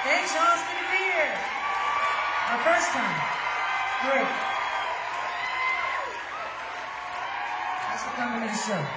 Thanks, Sean. It's good to be here. Our first time. Great. Thanks for coming to the show.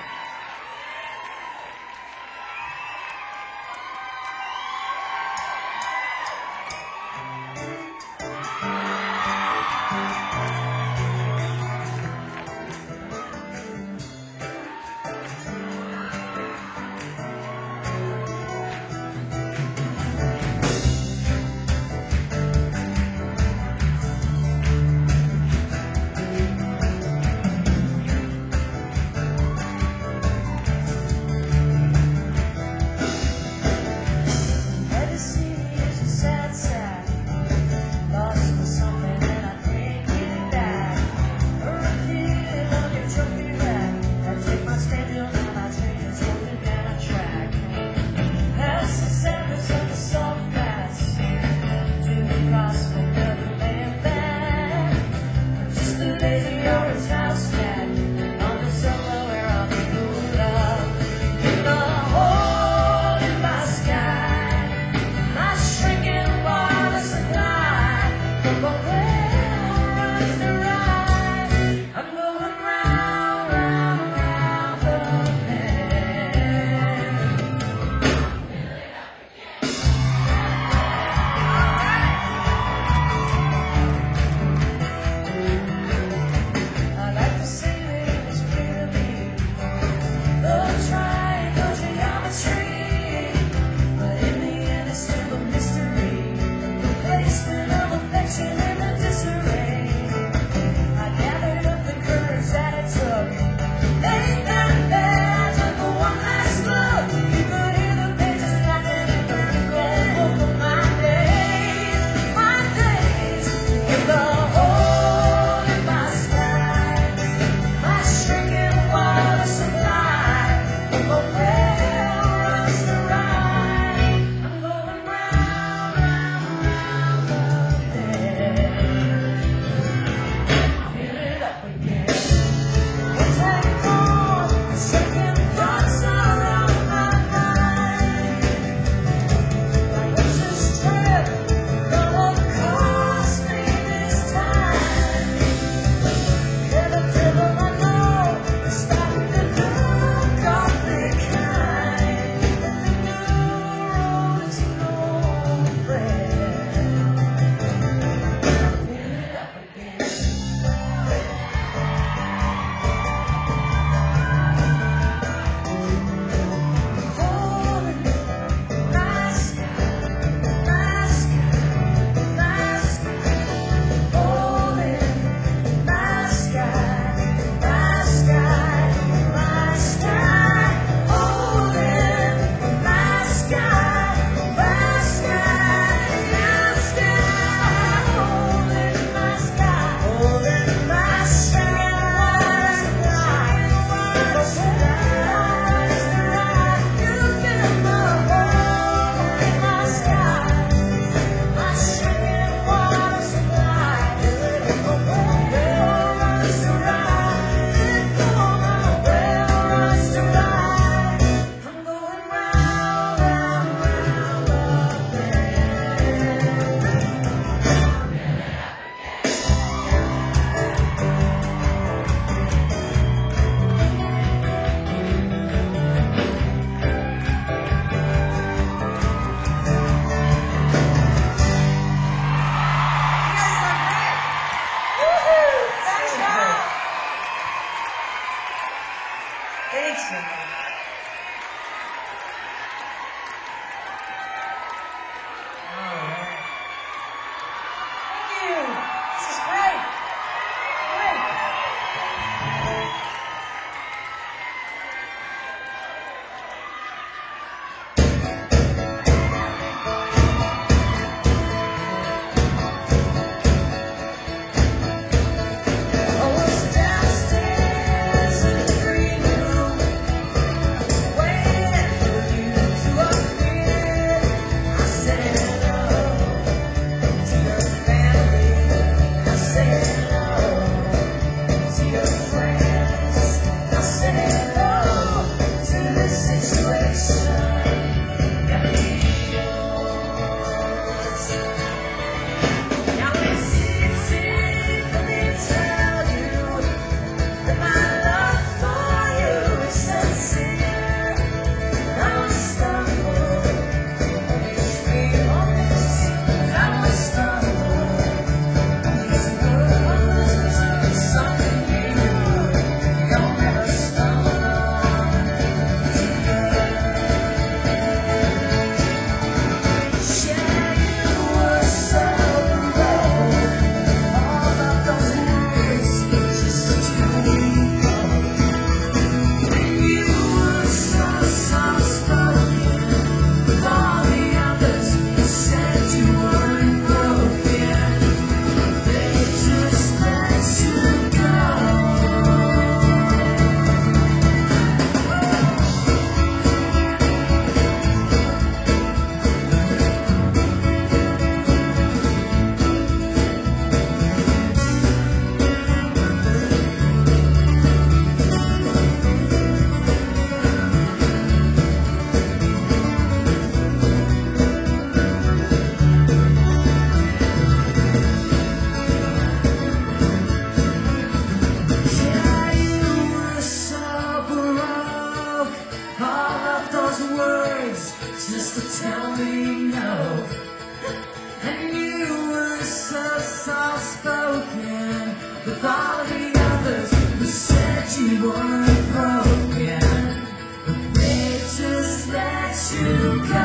weren't broken, they just let you go.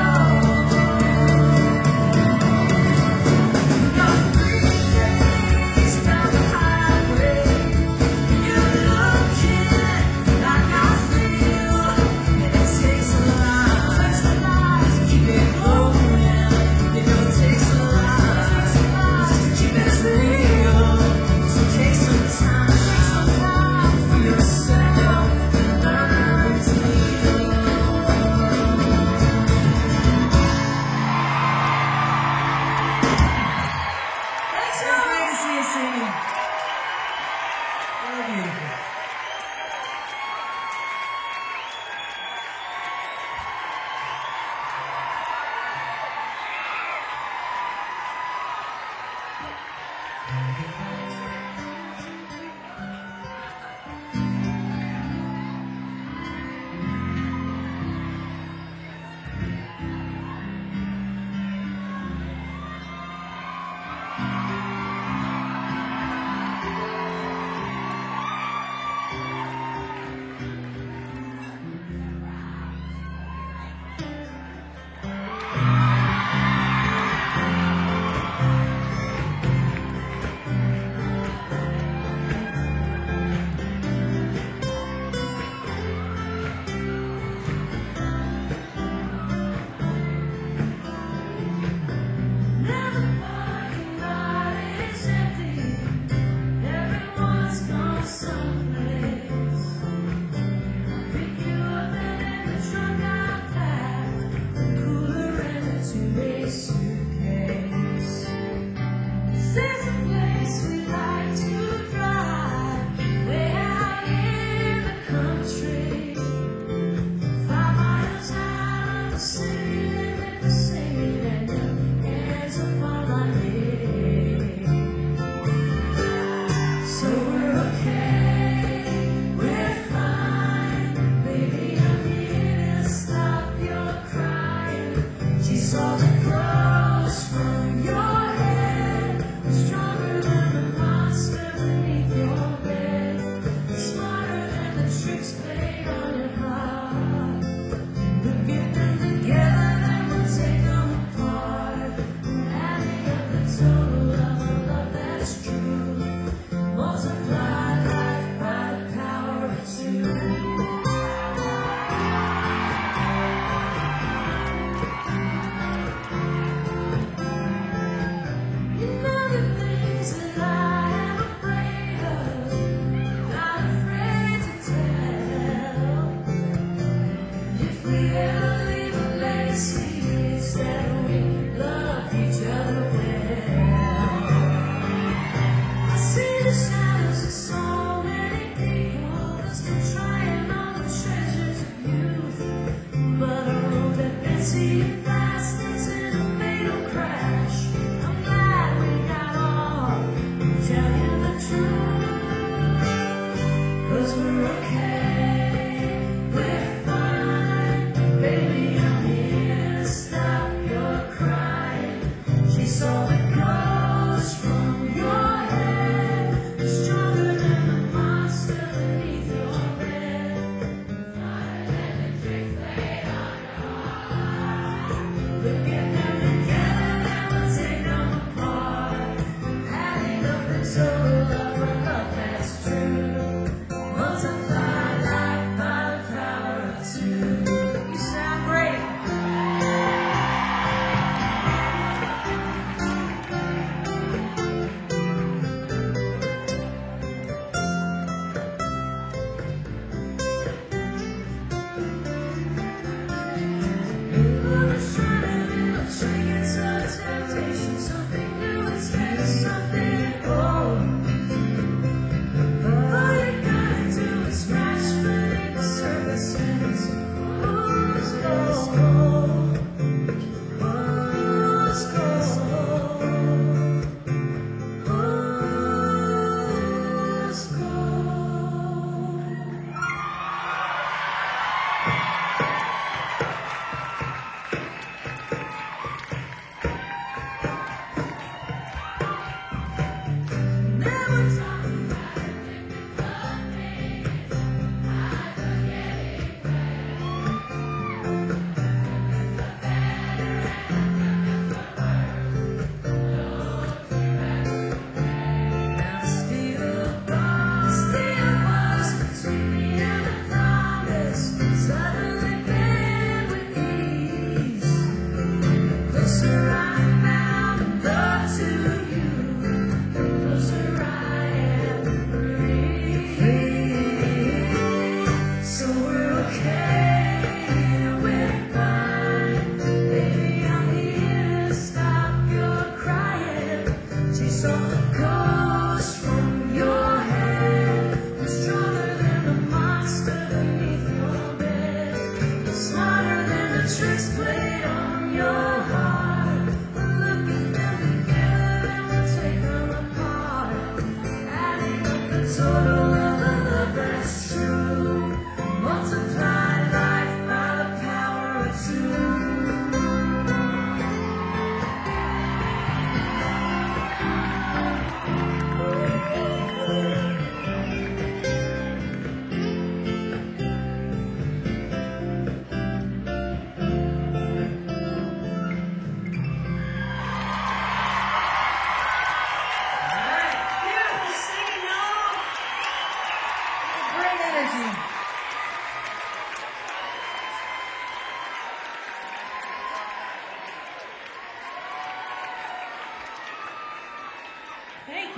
Thank you.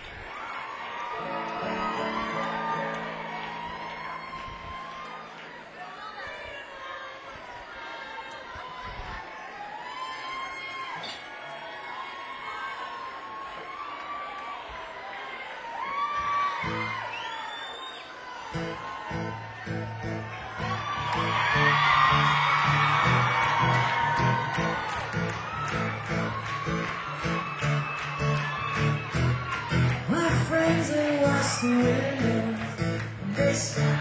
My friends, they watch the window and they smile.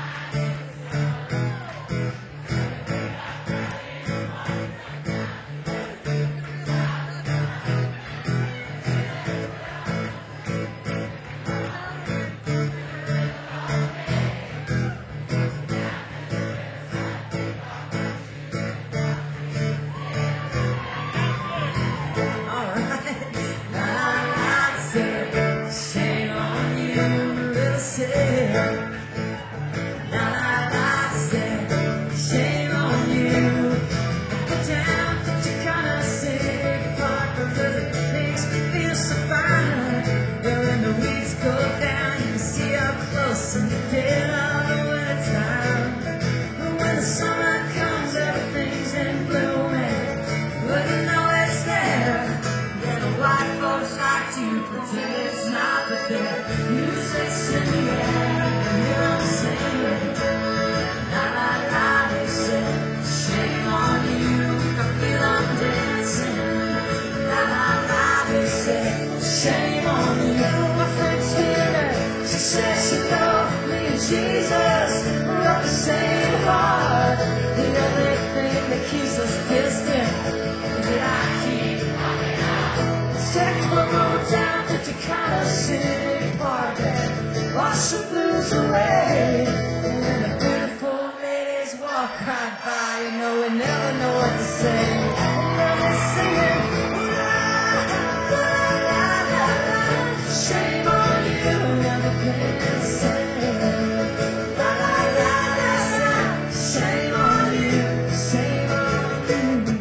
It's not but there. Music's in the air, and here I'm singing. La la la, they say, shame on you. I feel I'm dancing. La la la, they say, shame on you. My friend Tina, she says she loved me and Jesus. We're of the same heart. The only thing that keeps us distant is that I keep walking out. Take the road down to Tacoma City Park and wash the blues away. And when the beautiful ladies walk right by, you know we never know what to say. And then they're singing, la la la la la, shame on you, never can say. La la la la la, shame on you, shame on you.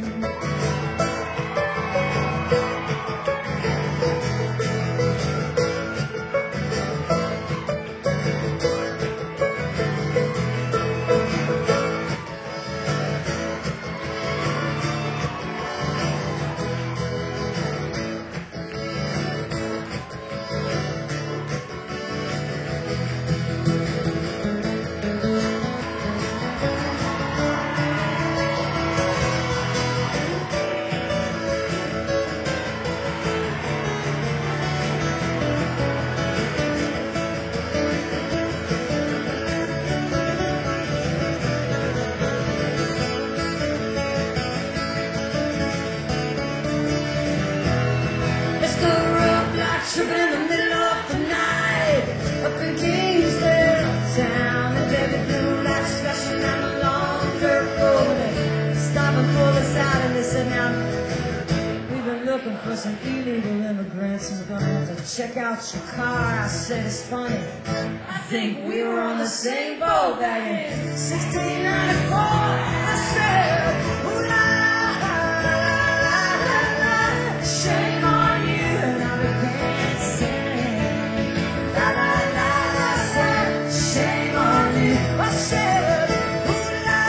Tripping in the middle of the night, up in Kingsdale town, and baby blue lights flashing down the long dirt road. They stop and pull us out, and they said, now we've been looking for some illegal immigrants, and we're gonna have to check out your car. I said, it's funny, I think we were on the same boat back in 1694. I said, ooh la la la la la, shame on you, and I began. Shame on you, I said, ooh la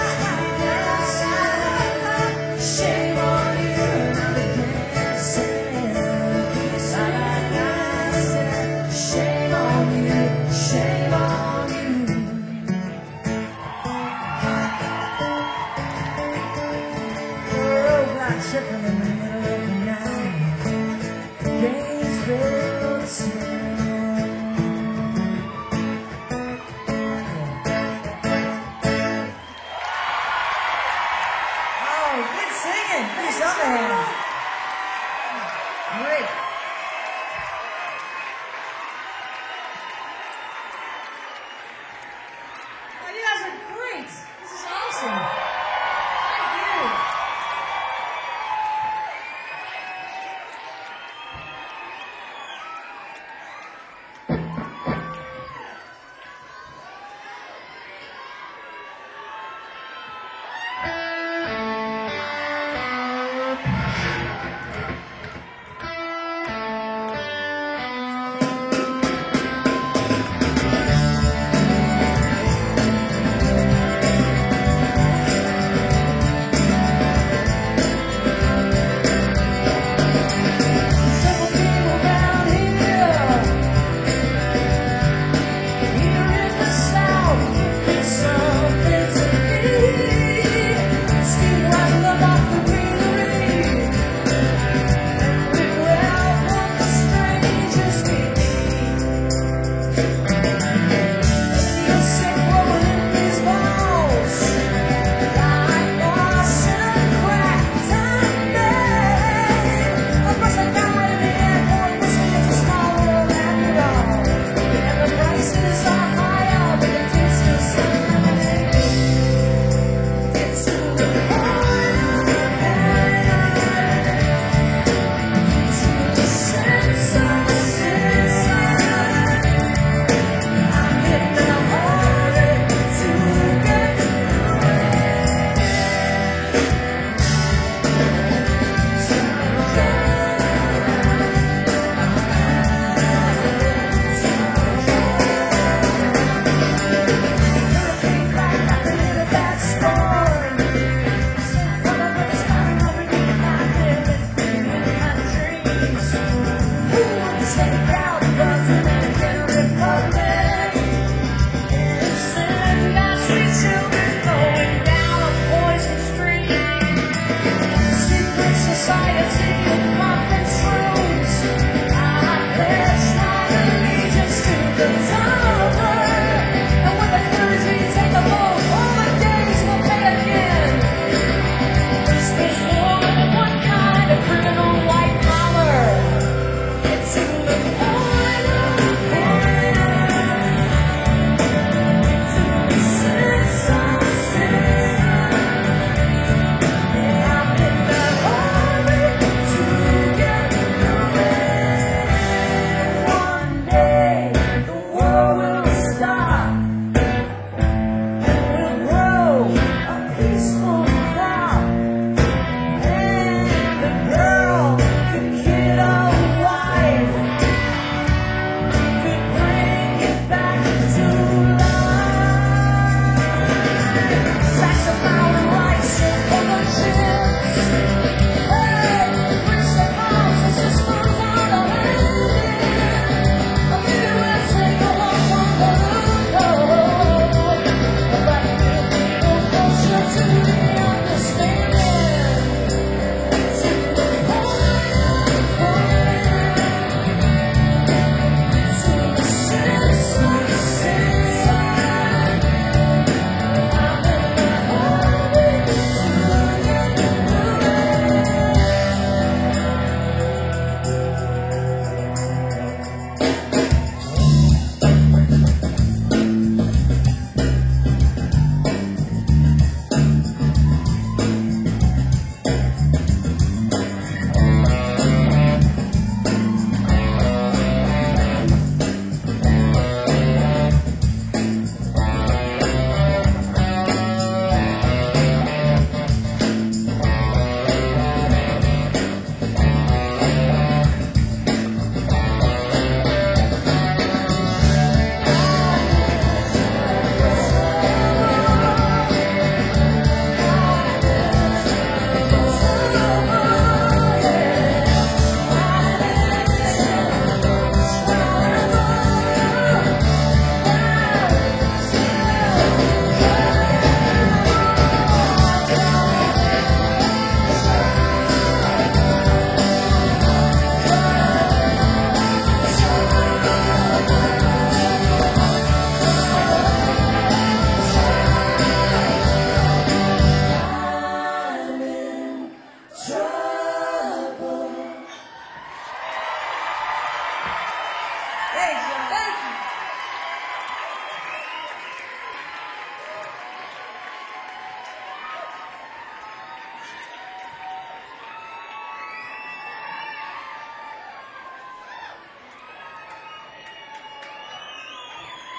la la, shame on you, and I began to say, la la la, shame on you, shame on you. Roadblock tripping in the middle of the night, Gainesville town. Great. Oh, you guys are great. This is awesome. Thank you.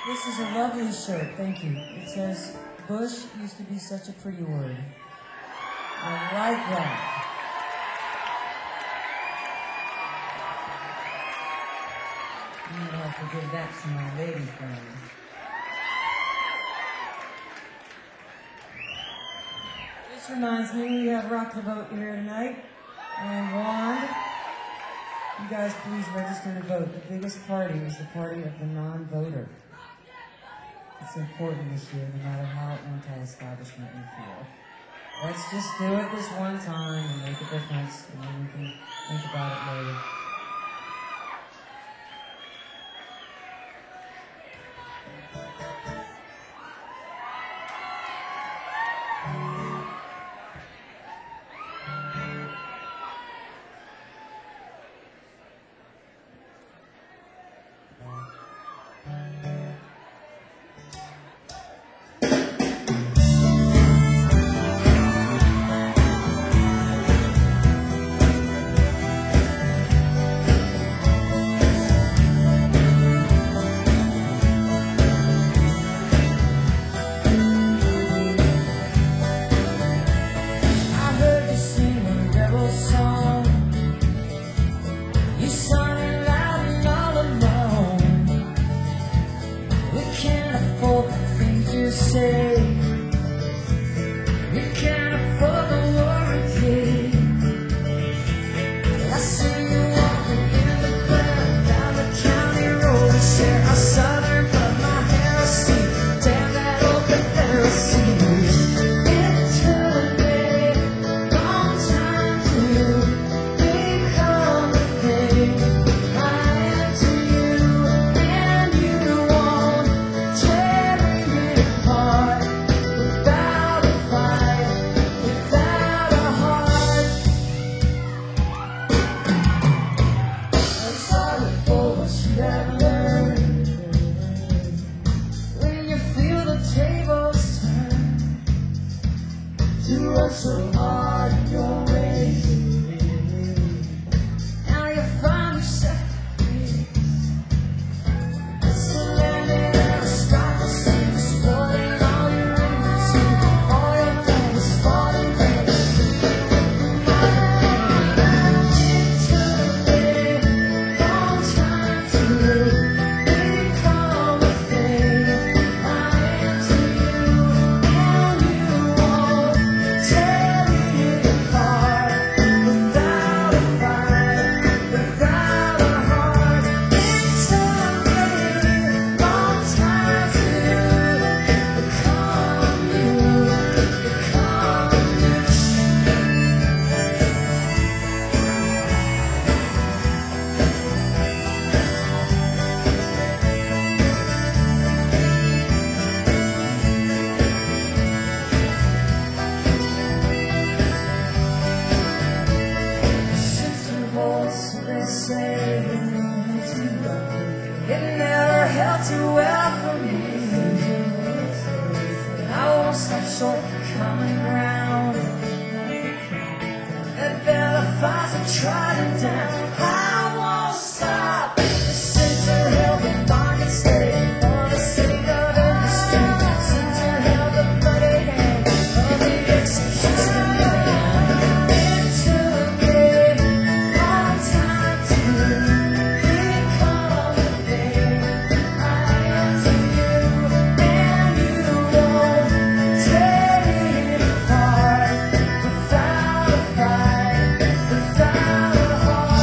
This is a lovely shirt, thank you. It says, Bush used to be such a pretty word. I like that. I'm gonna have to give that to my lady friend. This reminds me, we have Rock the Vote here tonight. And Wand, you guys please register to vote. The biggest party is the party of the non-voter. It's important this year, no matter how anti-establishment you feel. Let's just do it this one time and make a difference, and then we can think about it later. Without a fight, without a heart.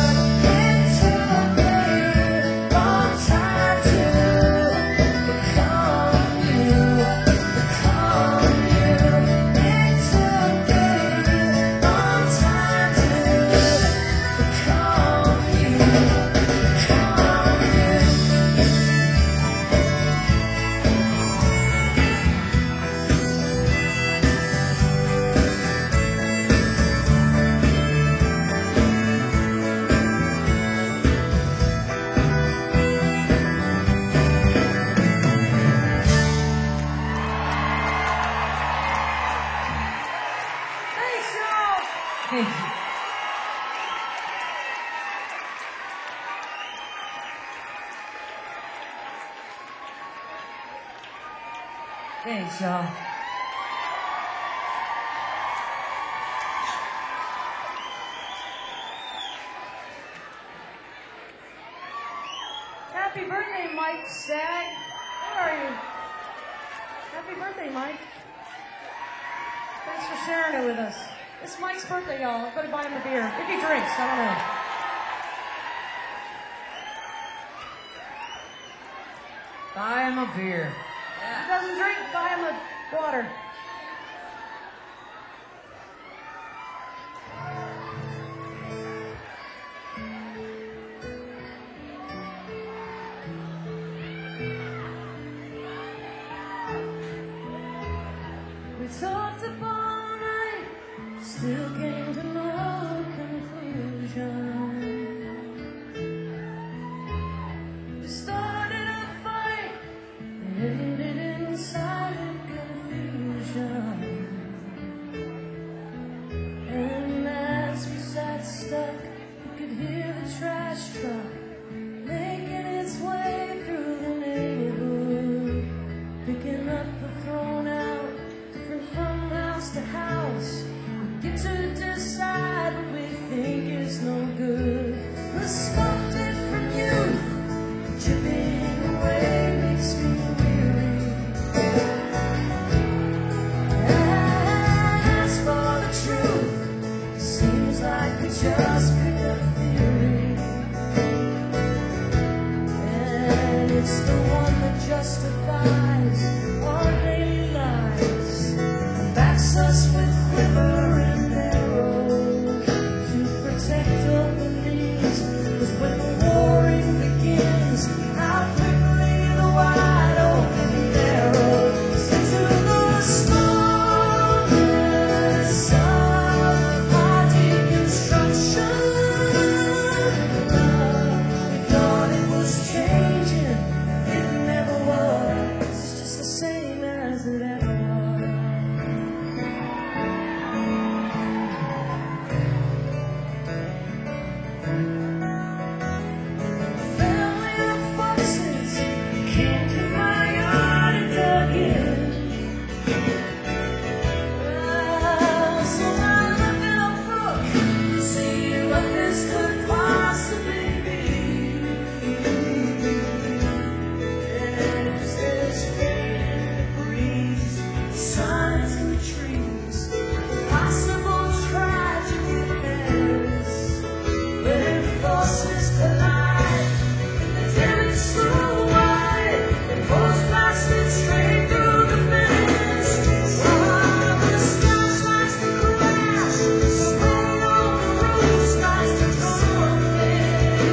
Thanks, y'all. Happy birthday, Mike Stagg. Where are you? Happy birthday, Mike. Thanks for sharing it with us. It's Mike's birthday, y'all. I'm going to buy him a beer. If he drinks, I don't know. Buy him a beer. Yeah. If he doesn't drink, buy him a water. We talked up all night, still came to no conclusion. We started a fight and ended in silent confusion. And as we sat stuck, we could hear the trash truck making its way through the neighborhood, picking up the thrown out, different from house to house. We get to decide what we think is no good. The sculpted from youth, chipping away makes me weary. As for the truth, it seems like we just picked up theory. And it's the one that justifies our daily lives and backs us with quiver and arrow to protect our beliefs. 'Cause when the warring begins, how quickly the wide open narrows into the stillness of our deconstruction. We thought it was changing, it never was. It's just the same as it ever was. Family of foxes came to my yard and dug in. So I looked in a book to see what this could possibly be. And just this rain and the breeze, the signs in the trees, possible tragic events where forces collide in the daring school wide and force blasted straight through the fence. While the sky starts to crash, the snow on the roof starts to come in.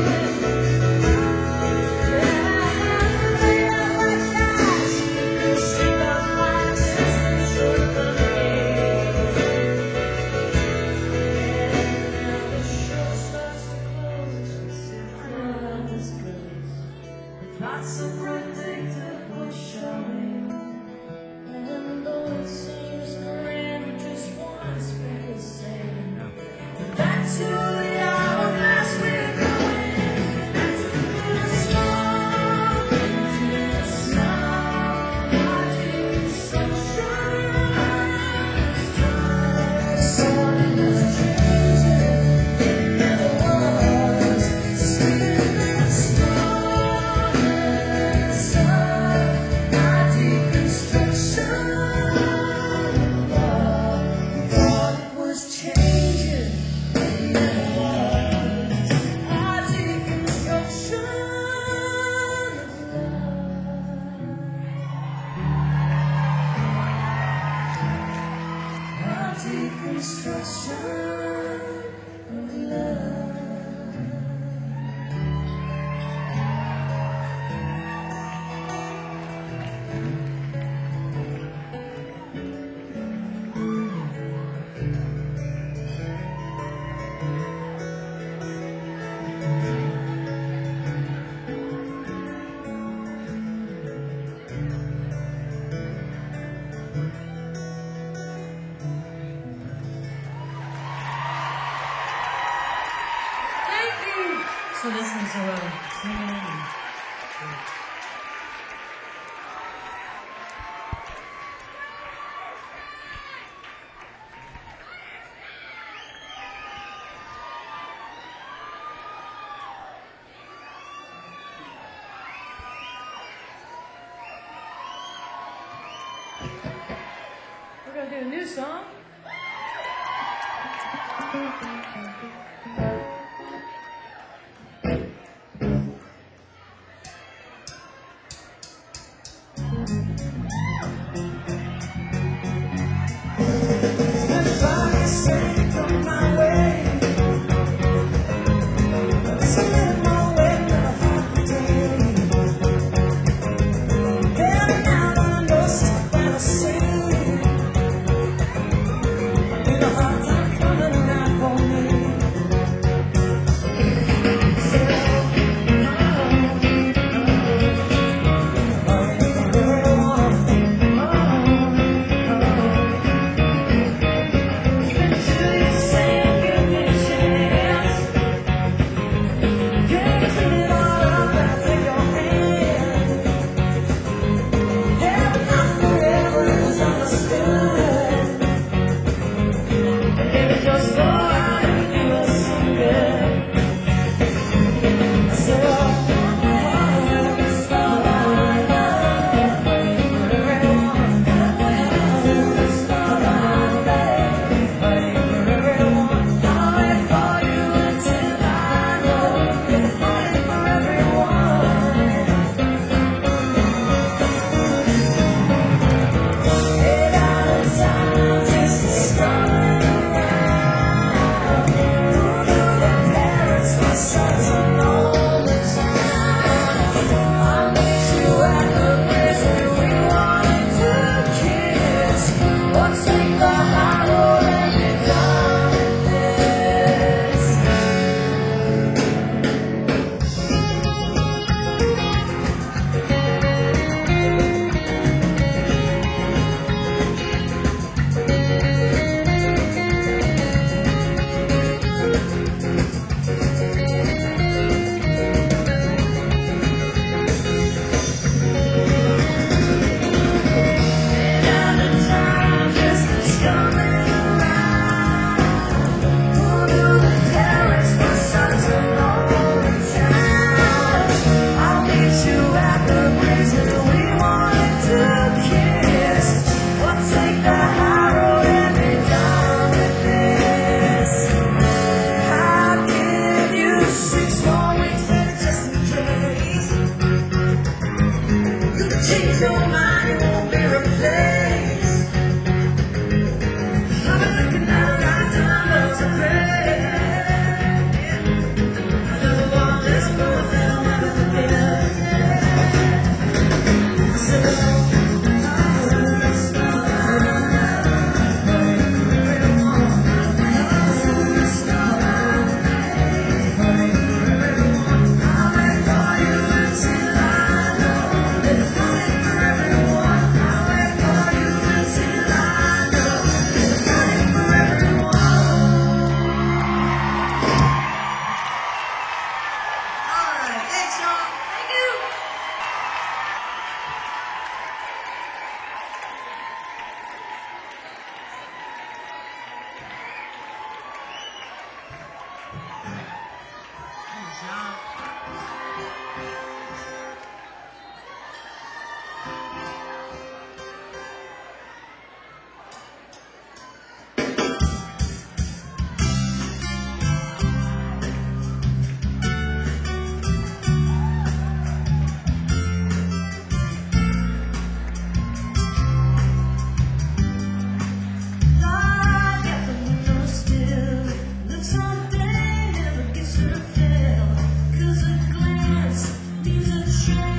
Lots of predictable showing, and though it seems forever, just one space saying, back to the hourglass we're going, back to the storm, to the sound, watching the sunshine. Something was changing, it never was. Sleeping in the stillness of our deconstruction. We thought it was changing, it never was. Our deconstruction of love. Our deconstruction of love. Thank you. So this is singing. a new song. Means a change.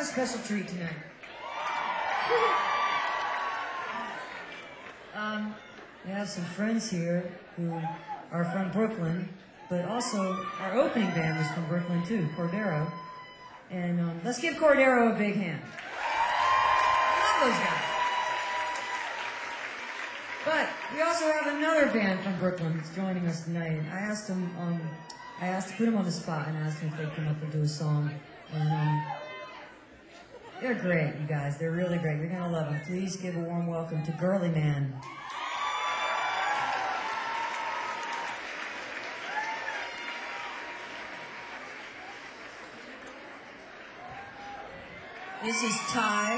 a special treat tonight. We have some friends here who are from Brooklyn, but also our opening band was from Brooklyn too, Cordero. And let's give Cordero a big hand. I love those guys. But we also have another band from Brooklyn that's joining us tonight. And I asked to put them on the spot and asked them if they'd come up and do a song. And they're great, you guys. They're really great. You're gonna love them. Please give a warm welcome to Girly Man. This is Ty.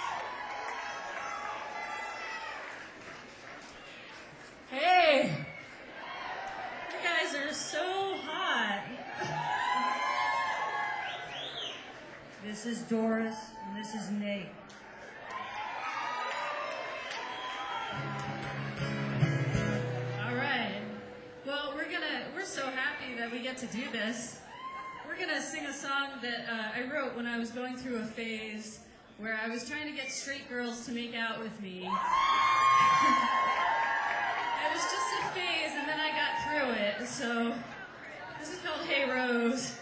Hey! You guys are so hot. This is Doris, and this is Nate. All right. Well, we're so happy that we get to do this. We're gonna sing a song that I wrote when I was going through a phase where I was trying to get straight girls to make out with me. It was just a phase, and then I got through it. So this is called Hey Rose.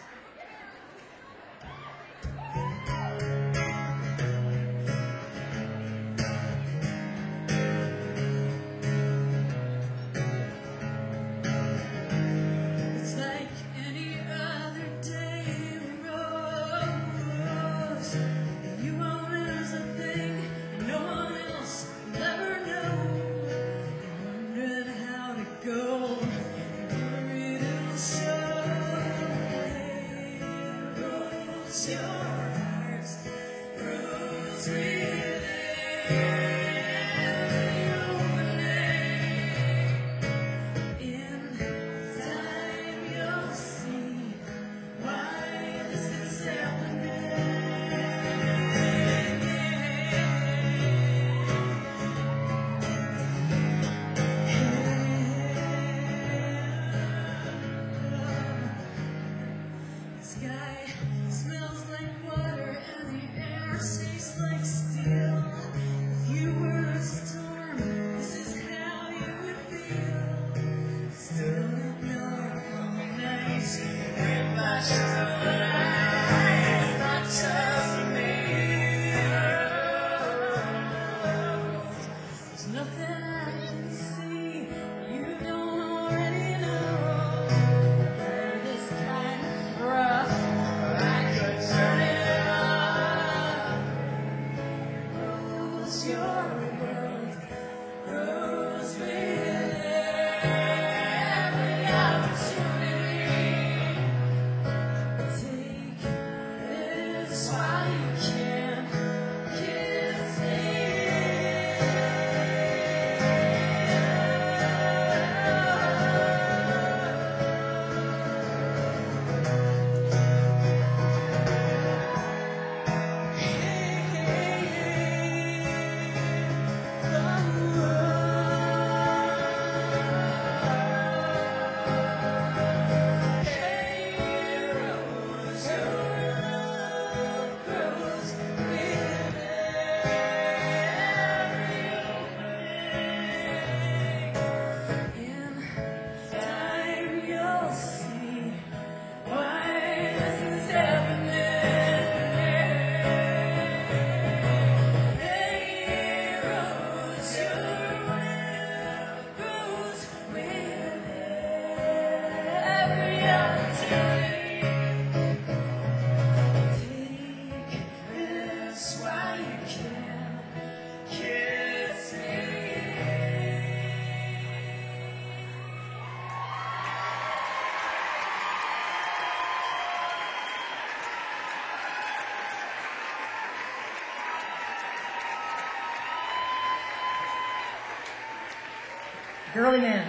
Girly Man.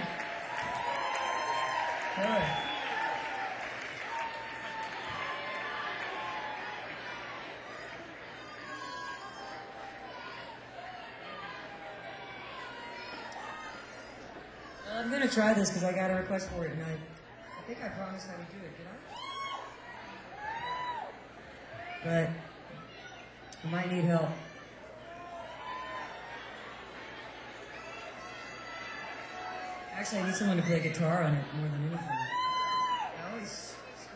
Good. I'm gonna try this because I got a request for it, and I think I promised I would do it. Did I? who might need help. Actually, I need someone to play guitar on it more than anything. I always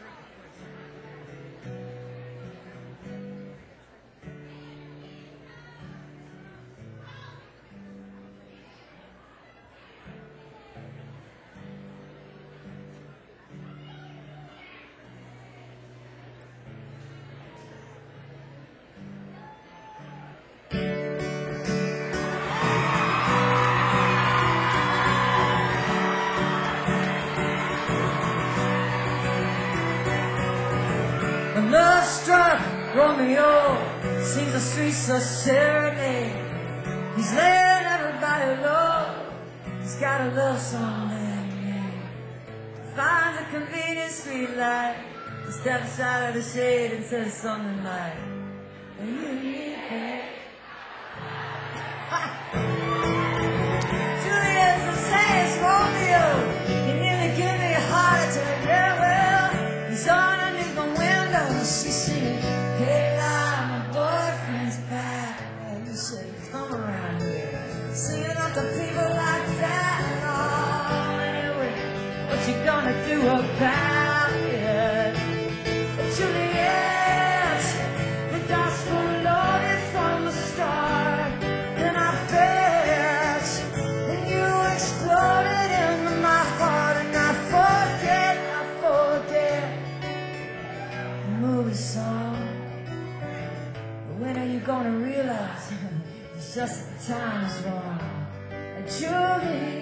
love struck Romeo sings the streets a serenade. He's letting everybody know he's got a love song that he made. Finds a convenient street light, he steps out of the shade and says something like, "Are you here?" Juliet's the same Romeo. You nearly give me a heart attack. Yeah, well, he's underneath my window. She's singing, "Hey, lie, my boyfriend's back." And you should come around here, singing up to people like that. Oh, anyway, what you gonna do about it? Juliet, the gospel loaded from the start, and I bet, and you exploded into my heart, and I forget the movie song. But when are you gonna realize it's just the time is wrong? Julie.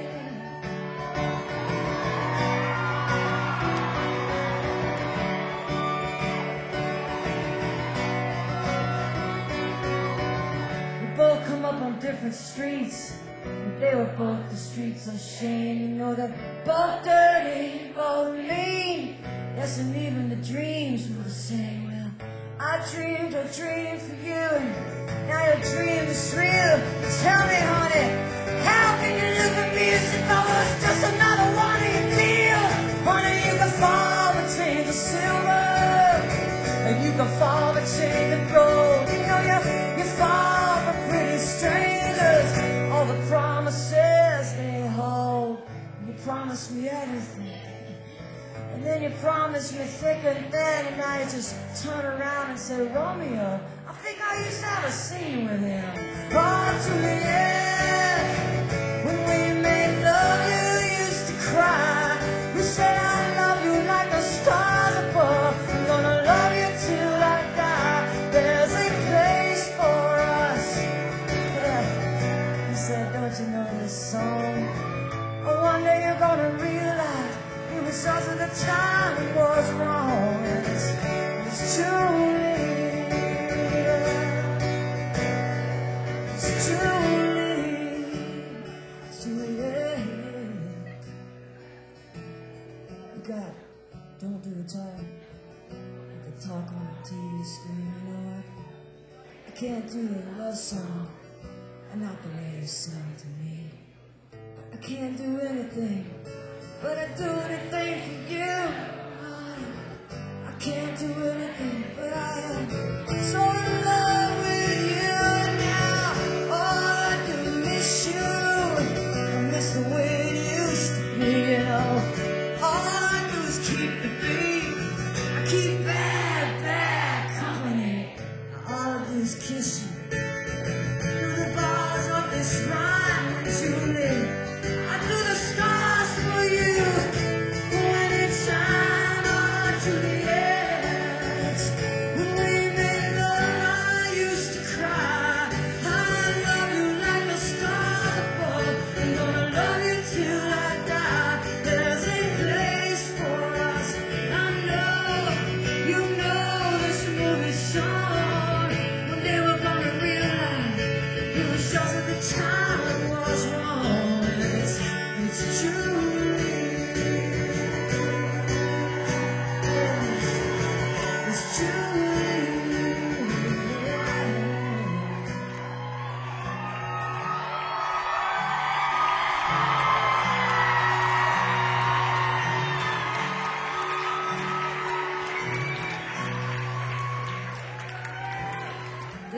Both come up on different streets, but they were both the streets of shame. You know they're both dirty, both mean. Yes, and even the dreams were the same. Well, I dreamed a dream for you, and now your dream is real. Tell me, honey, how can you look at me as if I was just another one of your deals? Honey, you can fall between the silver, and you can fall between the gold. You know you fall for pretty strangers. All the promises they hold. You promised me everything, and then you promised me thick and thin, and now you just turn around and say, "Romeo, I think I used to have a scene with him." Oh, Juliet, when we made love, you used to cry. You said, "I love you like the stars above. I'm gonna love you till I die. There's a place for us." Yeah. You said, "Don't you know this song? Oh, one day you're gonna realize it was just at the time it was wrong." It's too late. It's too late. It's too late. God, don't do the talk. The talk on the TV screen, you know what? I can't do a love song and not the way you sing to me. I can't do anything, but I do anything for you. I can't do anything, but I am so in love with you now. All I do miss you. I miss the way it used to be, you know. All I do is keep the beat. I keep bad company. All I do is kiss you through the bars of this rhyme, Julie. I do the stars for you when it's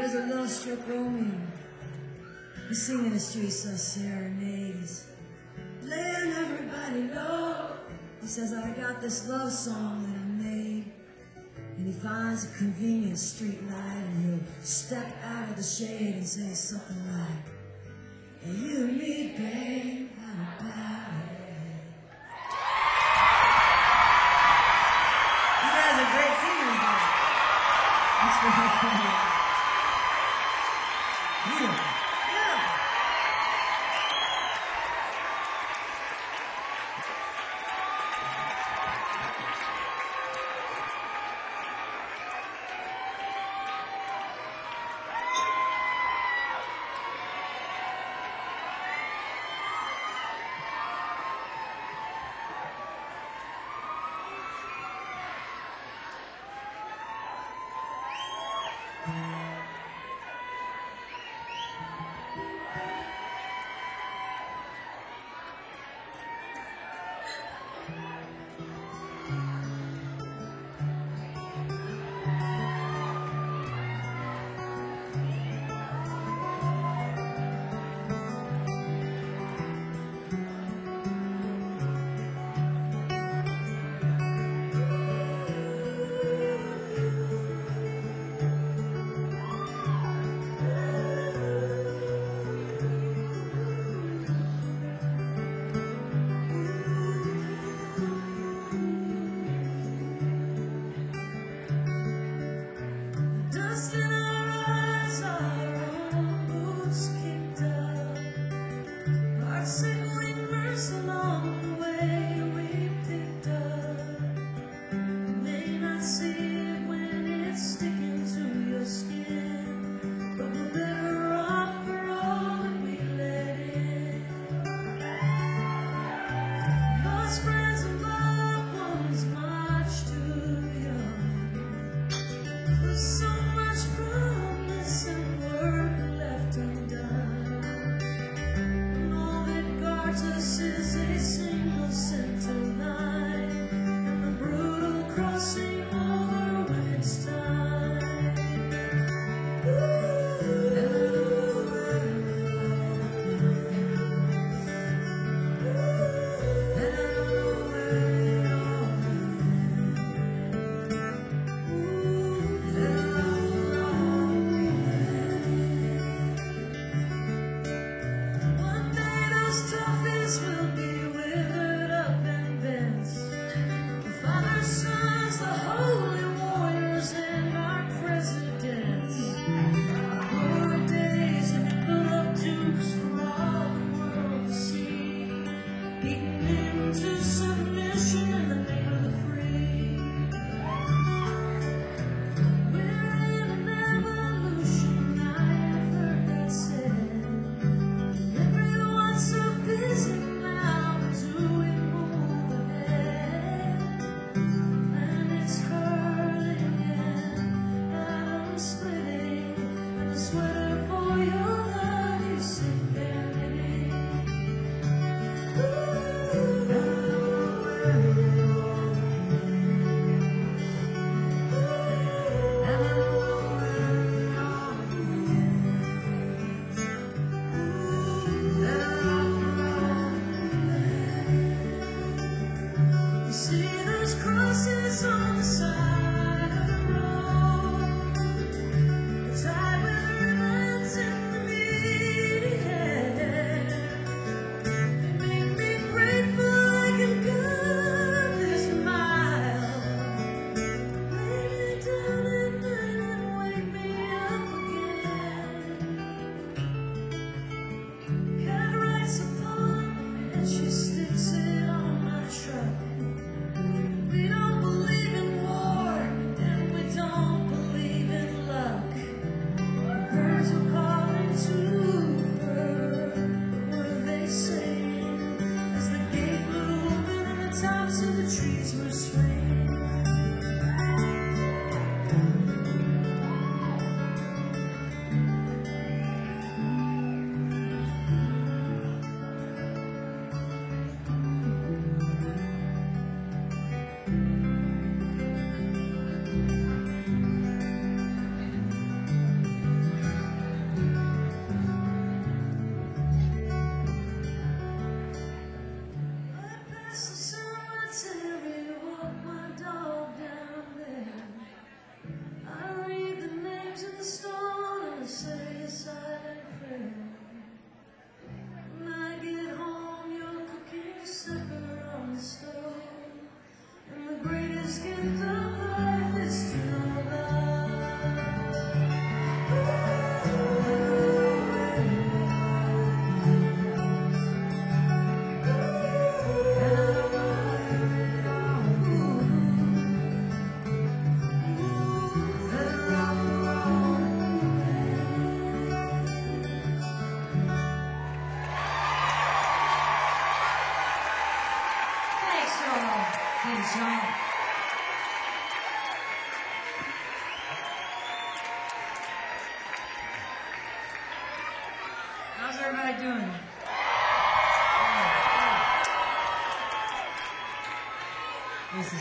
was a love-struck Romeo. We sing in the streets of serenades, laying everybody low. He says, I got this love song that I made. And he finds a convenient street light, and he'll step out of the shade and say something like, hey, you and me, babe, how about it? You guys are great singers, though. Thanks for helping me. Yeah. Will be withered up and bent. The Father, Son's the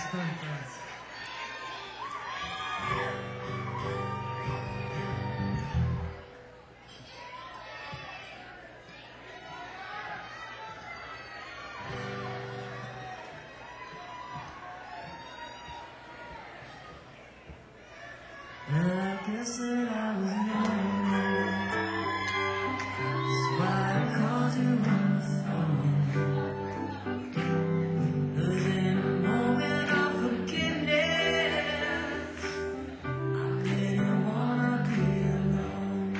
Thanks. Well, I guess that I was lonely. That's why I called you on the phone. 'Cause in a moment of forgiveness, I didn't wanna be alone.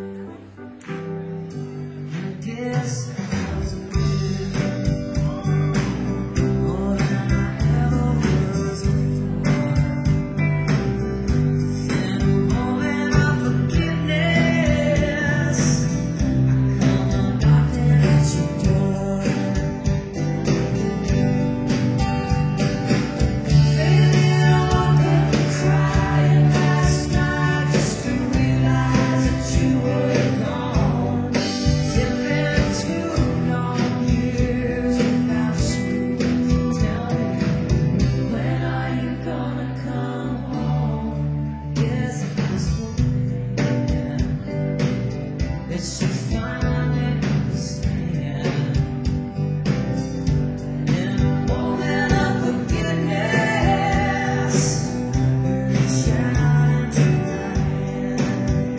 I guess that I was more than I ever was before. In a moment of forgiveness, come on knocking at your door. Baby, I woke up crying last night just to realize that you were gone. It's been 2 long years without you. Tell me, when are you gonna come home? Yes, I was hoping that you finally understand. In a moment of forgiveness, you reach out into my hand.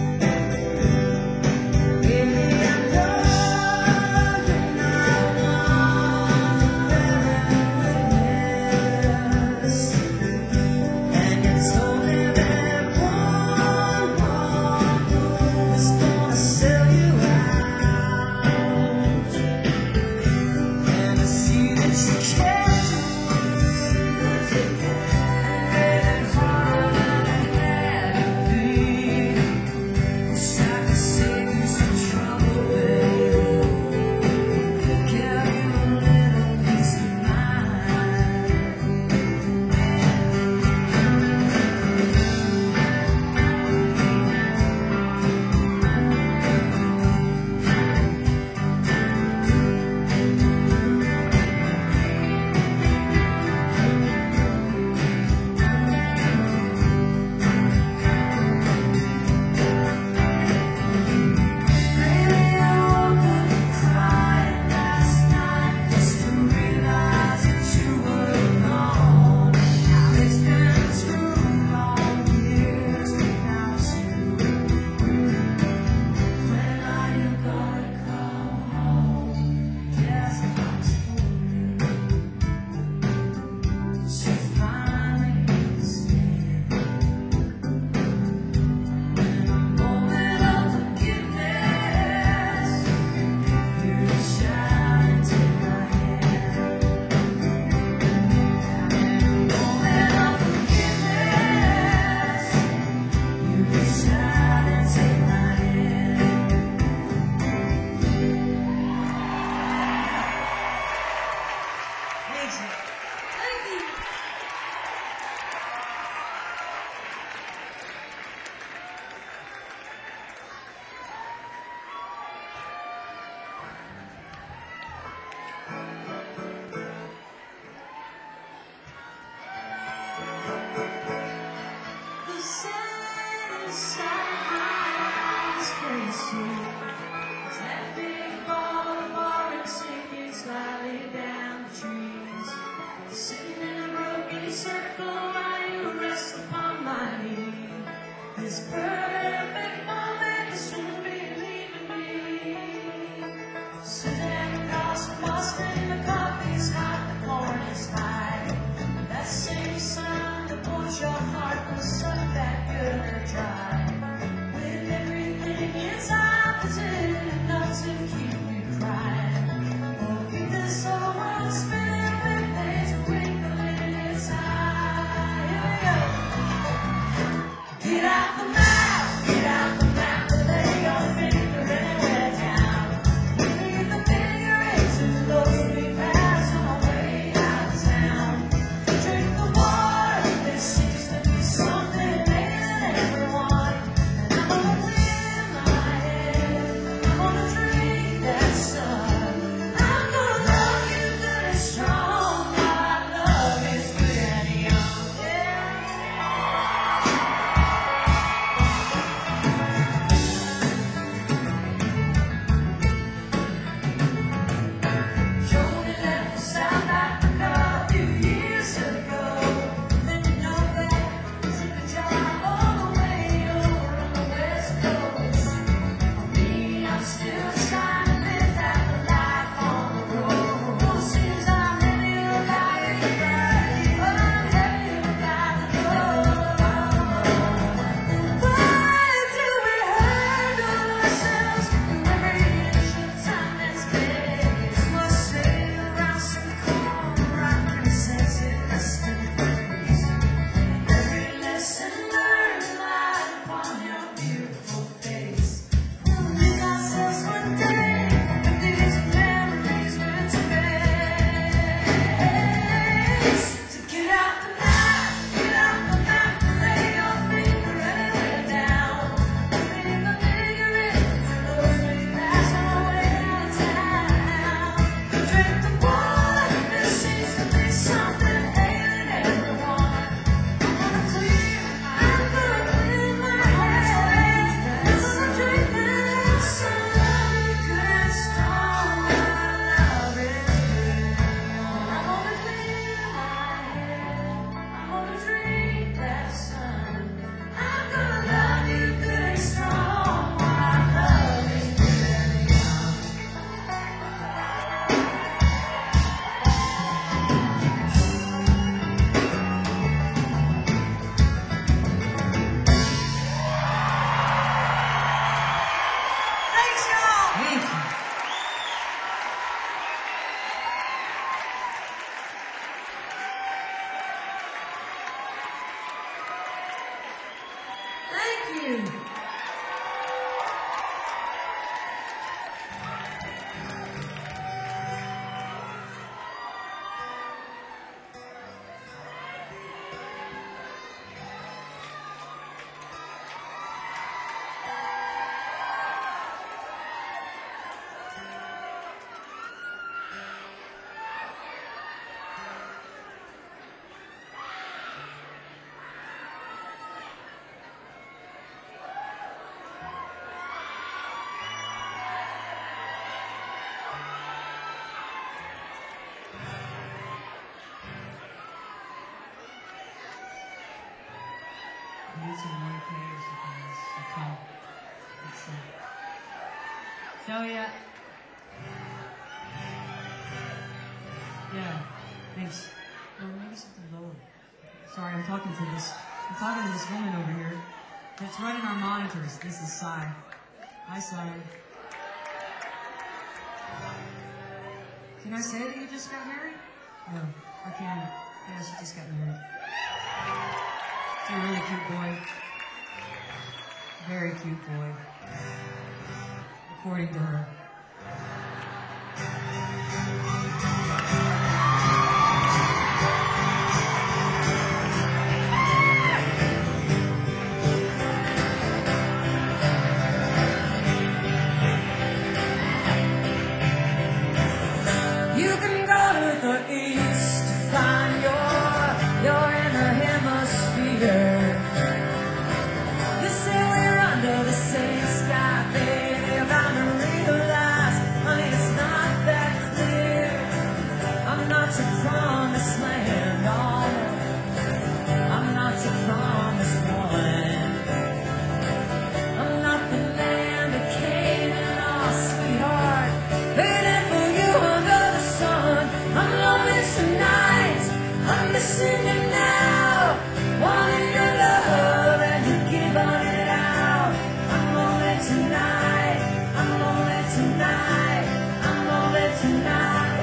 Baby, I know you're not one reminisce. And you told me that one was gonna sell you out. And I see that you kept it harder than it had to be. Wish I could save you some trouble, babe. Give you a little peace of mind. Baby, I woke up crying last night just to realize that you were gone. Now it's been 2 long years without you. When are you gonna come home? Yes, I was hoping that you finally understand. In a moment of forgiveness, you reach out and take my hand. In a moment of forgiveness, you reach out and take my hand. Thank you. Thank you. The sun inside my eyes very soon. Is that big ball of orange sinking slightly down the trees? Sitting in a broken circle while you rest upon my knee. This perfect moment will soon be leaving me. Sitting across from Boston, the coffee's hot, the corn is high. That same sun that warms your heart will suck that good dry. With everything inside, is enough to keep you crying? Or keep this whole world spinning with days twinkling inside? Here we go. Get out the map, and lay your finger anywhere down. Leave the figure eights and those we pass on our way out of town. Drink the water, there seems to be something in everyone. you. Need some more players, you guys. Okay. So yeah. Yeah. Thanks. No, maybe something lower. Sorry, I'm talking to this woman over here. That's running our monitors. This is Sai. Hi, Sai. Can I say that you just got married? No, I can't. Yeah, she just got married. She's a really cute boy. Very cute boy. According to her. You can go to the east to find your inner hemisphere. You say we're under the same sky, babe. I'm to realize, honey, it's not that clear. I'm not your promised land, no. I'm not your promised one. I'm not the land of Canaan, oh, sweetheart. Waiting for you under the sun. I'm lonely tonight. I'm missing you now. Wanting your love and you giving it out. I'm lonely tonight. I'm lonely tonight. I'm lonely tonight.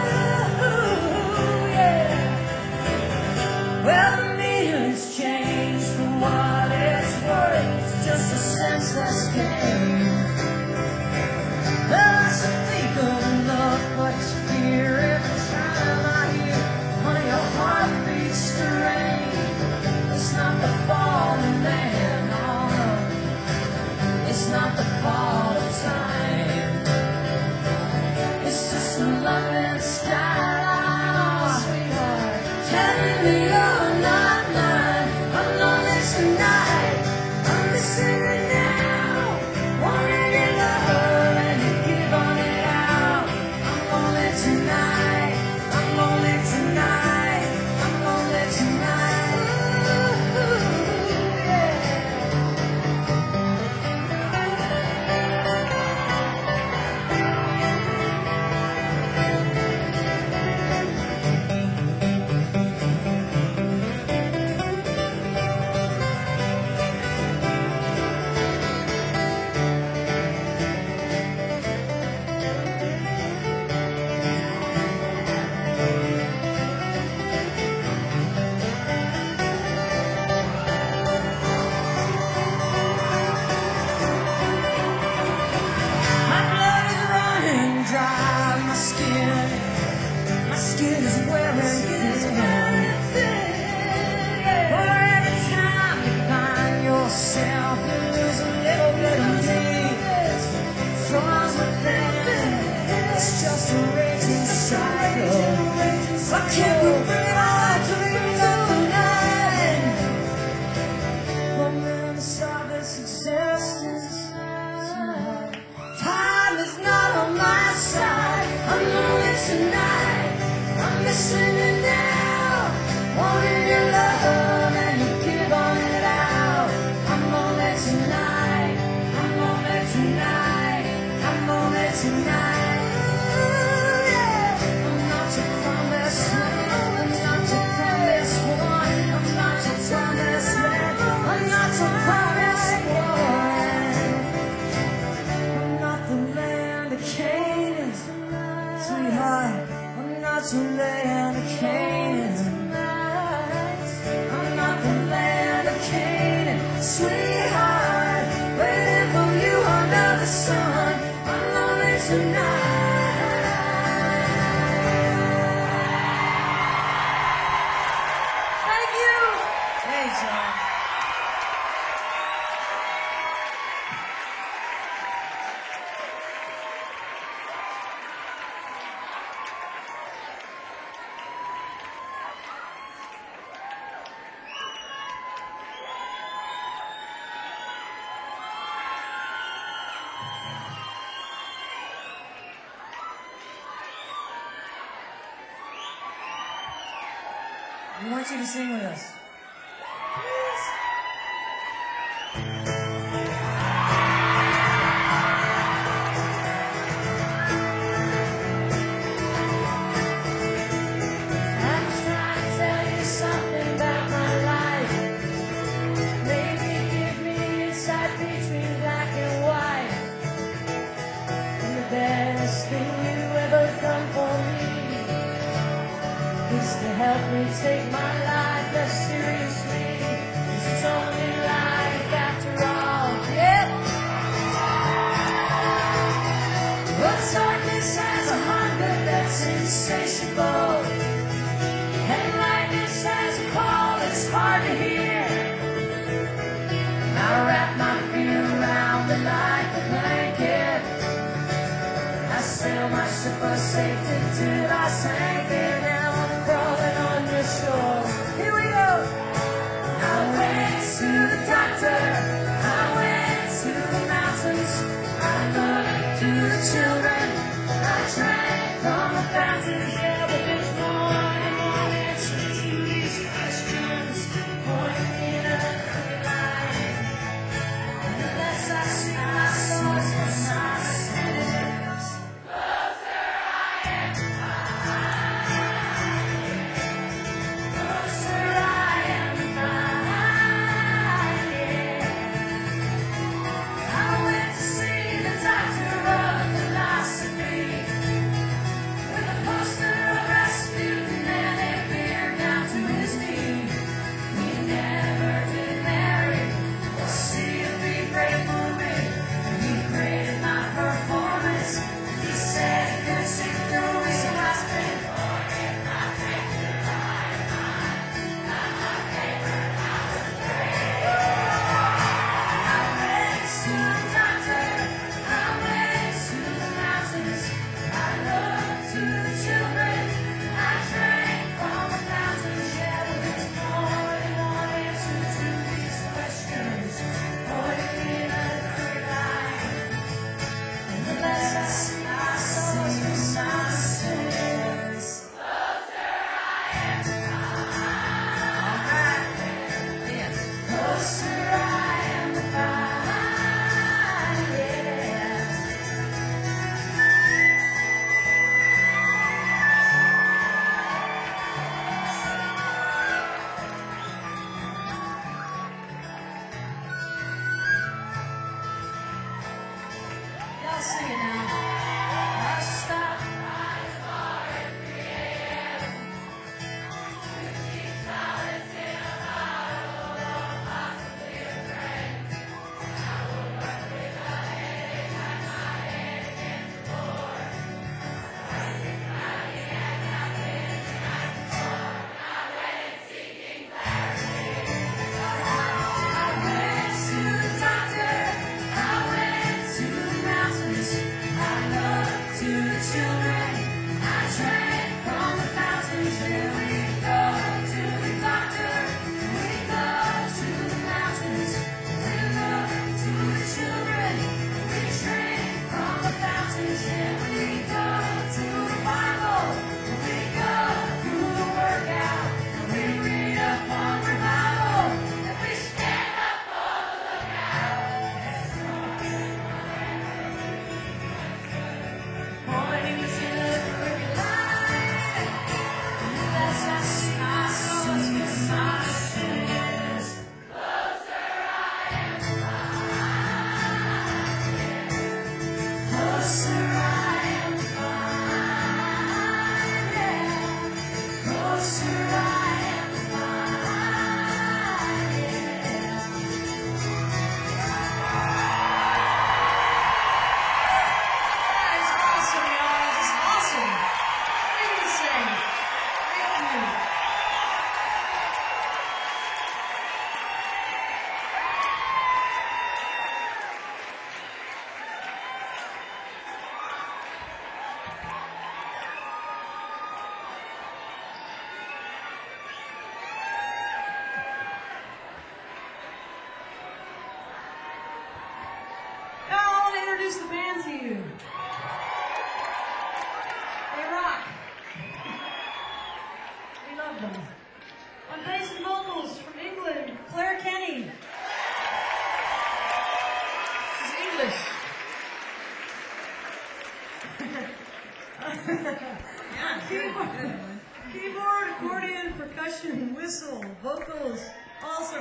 Ooh, yeah. Well, the meaning's changed for what it's worth. It's just a senseless game. Well, I should think of love, but it's fear every time I hear one of your heartbeats strange. It's not the fault of man, no. It's not the fault of time. It's just a loving skyline, oh, sweetheart. Telling me you're not. job. We want you to sing with us. Please. I'm trying to tell you something about my life. Maybe give me insight between black and white. And the best thing you ever done for me is to help me take my life less seriously. 'Cause it's only life after all. Yep. But darkness has a hunger that's insatiable, and lightness has a call that's hard to hear. I wrap my fear around the light, the blanket. I sail my ship of safety till I sank it. Now I'm crawling on your shore. Here we go. I went to the doctor. I went to the mountains. I looked to the children. I drank from the fountains. Yeah, but there's more and more answers to these questions. Point me in a clear light. Unless I see my source and my sins.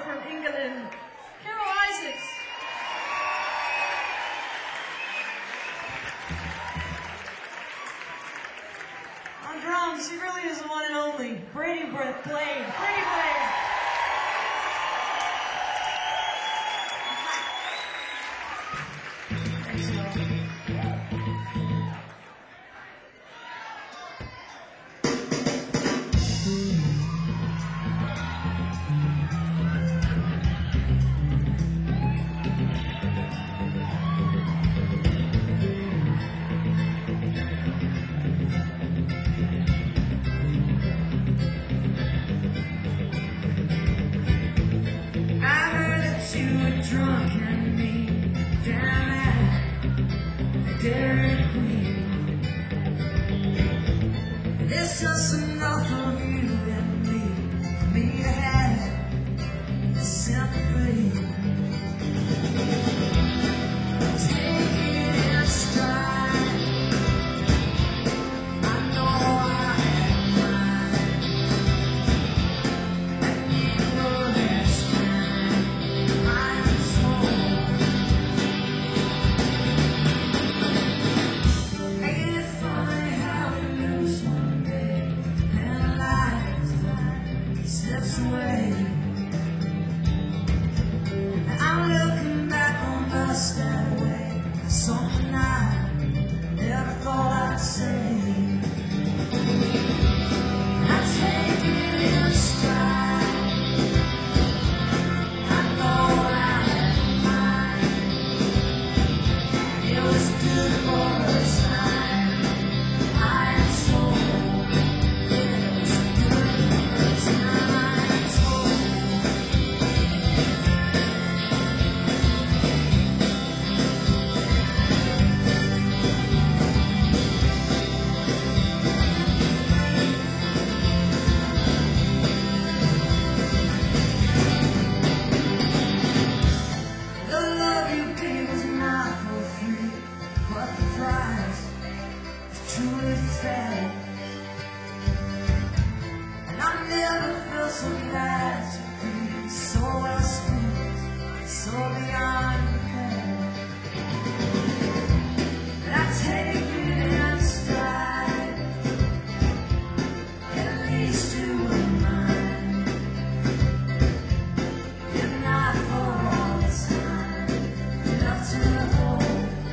from England, Carol Isaacs. On drums, she really is the one and only Brady Blade. Brady Blade. Thanks, y'all. Drunk and me, damn it, Dairy Queen. It's just enough of you and me, for me to have sympathy. Take it in stride. I know I had mine, and you know that's fine. I'm slips away. I'm looking back on us that way. Something I never thought I'd say. I take it in stride. I know I had mine. It was good for the time. I am so truly fair, and I never felt so glad to be so well schooled, so beyond repair. And I take it in stride, at least you were mine, if not for all the time, enough to hold.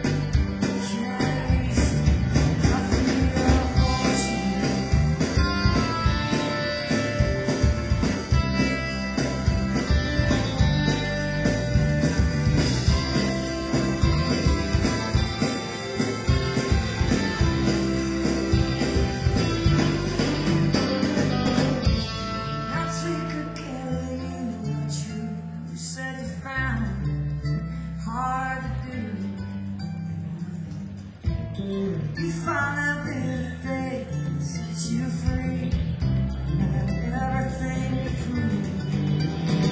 You found a little faith, set you free, and everything to prove.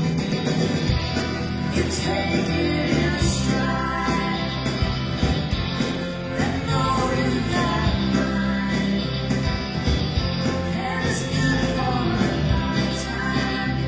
You take it in stride, and know you got mine, and it's good for a lifetime.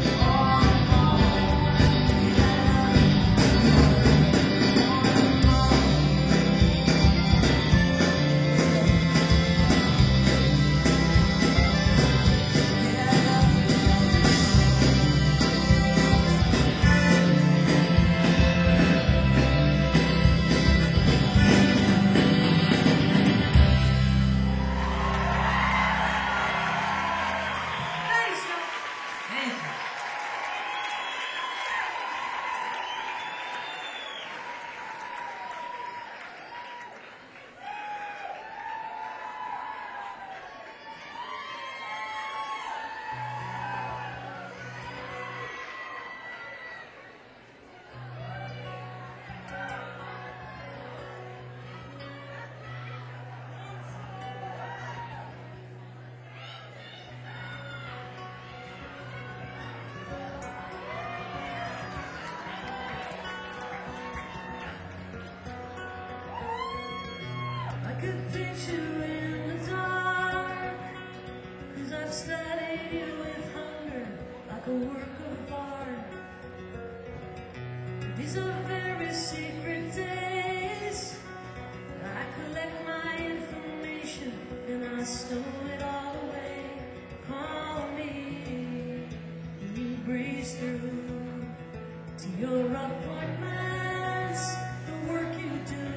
These are very secret days. I collect my information and I stow it all away. Call me, and you breeze through to your appointments, the work you do.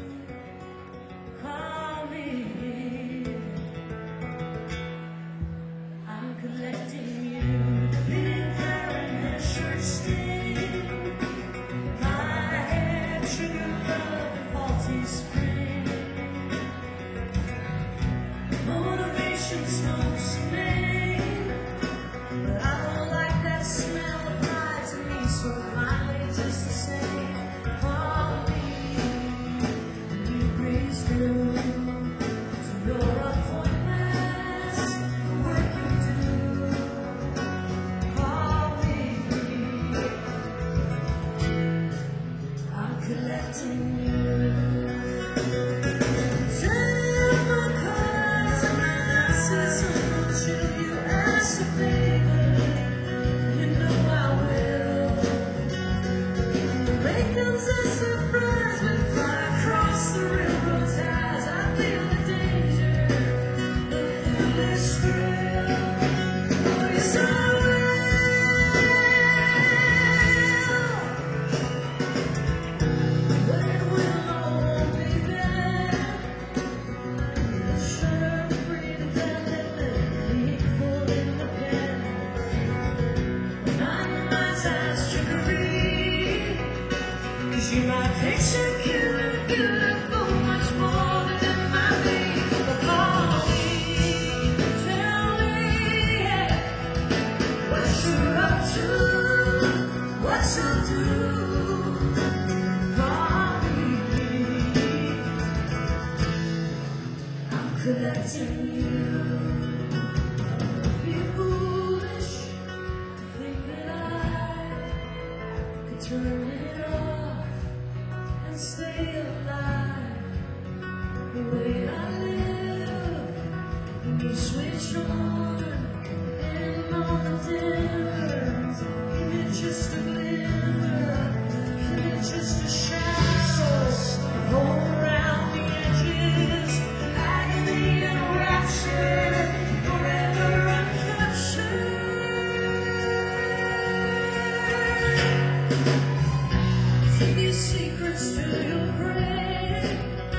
Call me, I'm collecting you. The big parent shirt stain, my head, sugar love, and faulty spring. Motivation smokes remain, but I don't like that smell applied to me, so finally just the same. Call me, and you breeze through to your appointments, the work you do. Call me, I'm collecting you. Turn my cards and my glasses on till you ask a favor. You know I will. The rain comes as surprise when we fly across the railroad ties. I feel the danger, the foolish thrill. Oh, yes, I will. But it will all be there. The shirt free to the ink full in the pen. I'm the mind's eyes trickery. 'Cause you might picture killer, beautiful, much more than it might be. But call me, tell me, yeah, what you're up to, what you'll do. Call me, I'm collecting you. Be foolish to think that I could turn it off and stay alive the way I live. And you switch on and on the dimmers. Give it just a glimmer, give it just a shadow. Roll around the edges, agony and rapture, forever uncaptured. Take these secrets to your grave,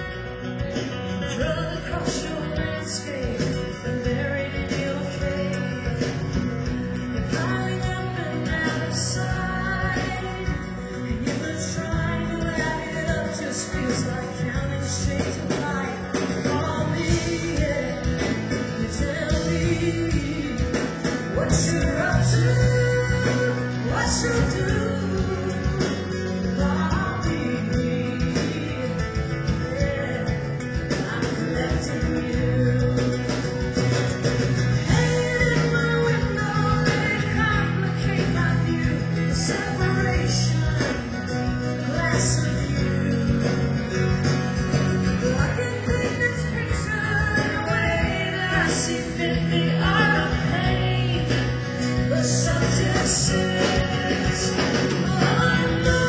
drug across your landscape, and buried in your faith. You're piling up and out of sight, and you've been trying to add it up, just feels like counting shades of light. Call me, yeah, you tell me what you're up to, what you'll do. Call me, yeah, I'm collecting you. Hanging in my window, they complicate my view. The separation, glass of you. I can paint this picture in a way that I see fit. The art of pain, the subject sits unknown.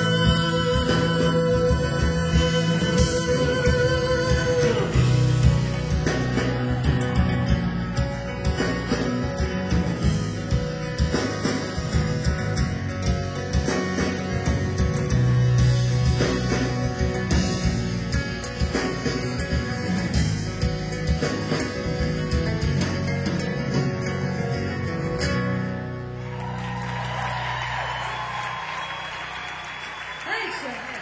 Thanks, yeah.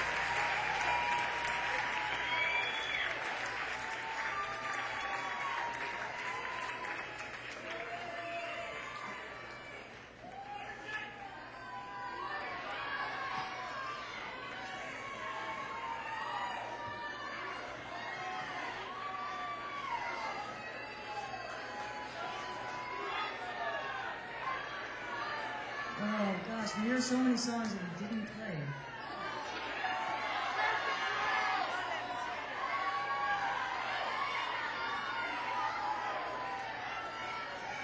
Oh gosh, there are so many songs that we didn't play.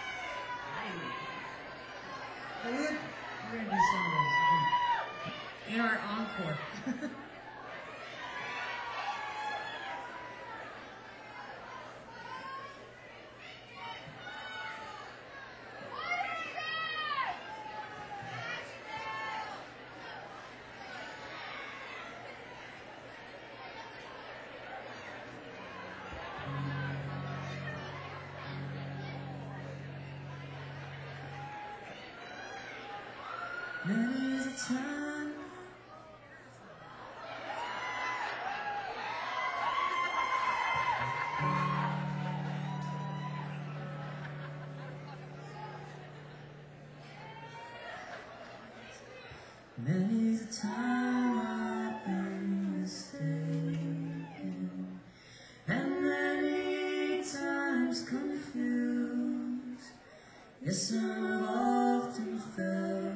We're gonna do some of those. in our encore. Many's the time many's the time I've been mistaken, and many times confused. Yes, I've often felt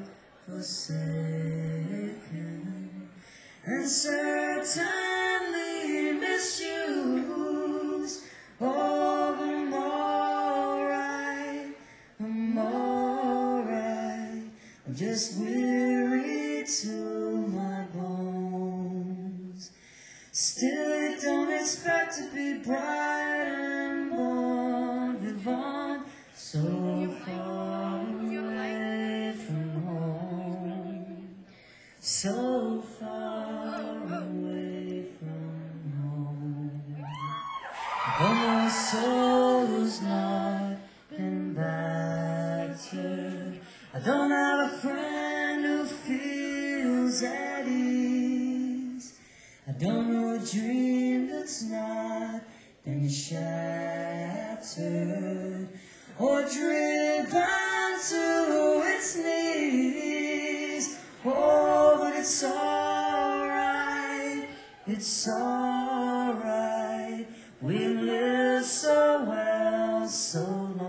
forsaken and certainly misused. Oh, I'm alright, I'm alright. I'm just weary to my bones. Still, you don't expect to be bright and bon vivant, so far away from home, so far away from home. But my soul's not been battered. I don't have a friend who feels at ease. I don't know a dream that's not been shattered or driven to its knees. Oh, but it's alright, it's alright. We lived so well so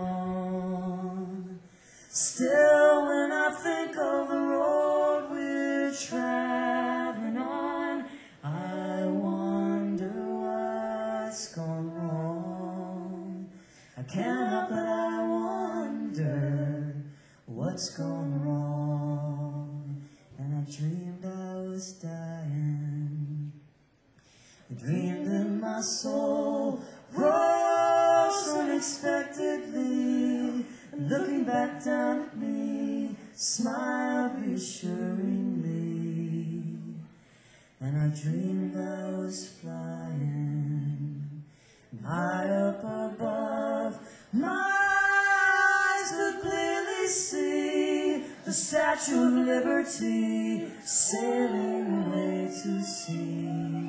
long. Still, when I think of the road we're traveling on, I wonder what's gone wrong. I can't help but I wonder what's gone wrong. And I dreamed I was dying. I dreamed that my soul rose unexpectedly, and looking back down at me, smiled reassuringly. And I dreamed I was flying high up above. My eyes could clearly see the Statue of Liberty sailing away to sea.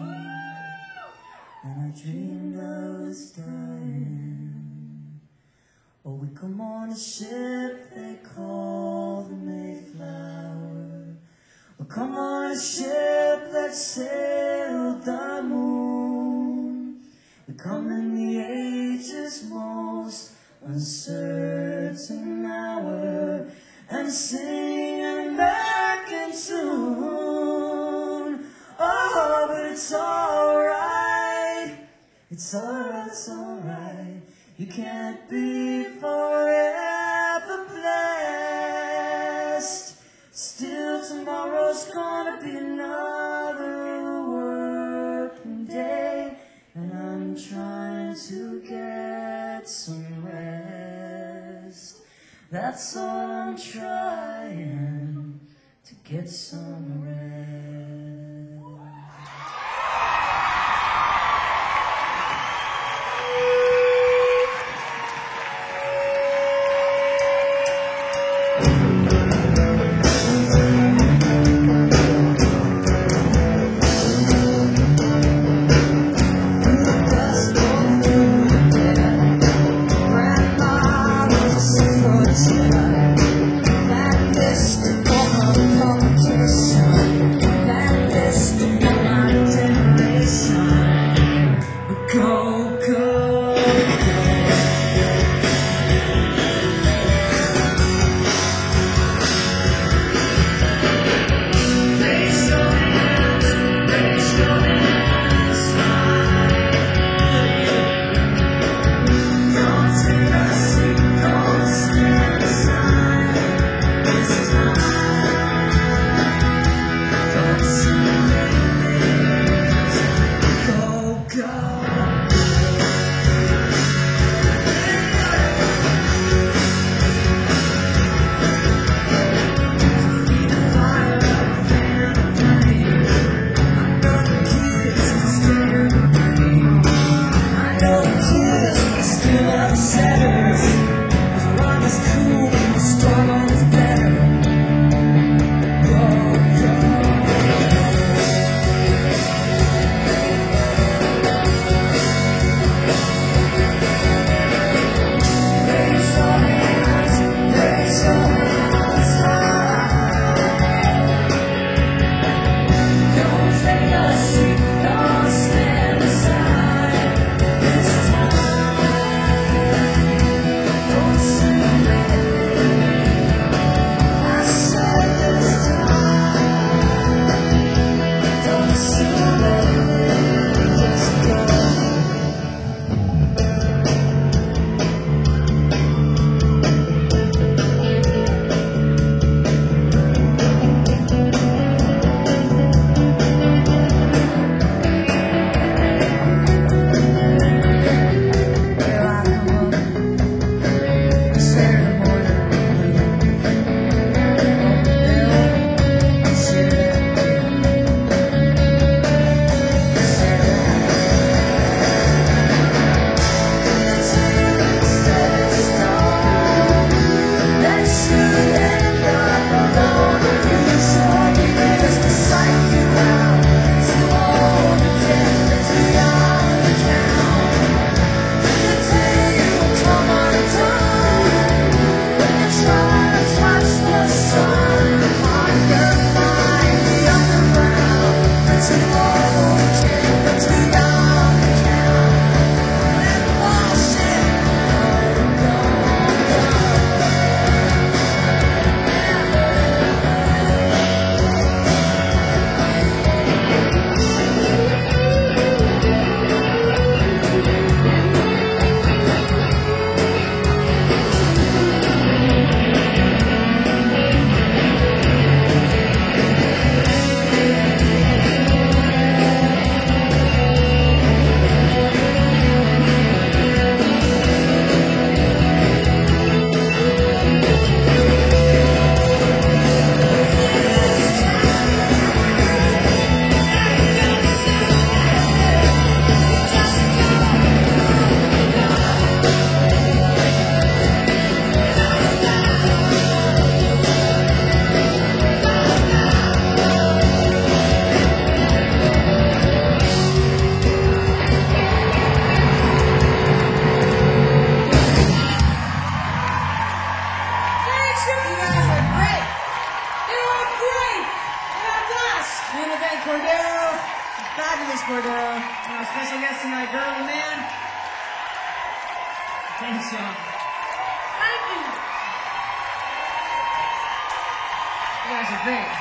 And I dreamed I was dying. Oh, we come on a ship they call the Mayflower. We come on a ship that sailed the moon. We come in the age's most uncertain hour and sing an American tune. Oh, but it's alright, it's alright, it's alright. You can't be forever blessed. Still, tomorrow's gonna be another working day, and I'm trying to get some rest. That's all I'm trying, to get some rest. That list of all competition. Cordero, fabulous Cordero. Our special guest tonight, girl and man. Thanks, y'all. Thank you. You guys are great.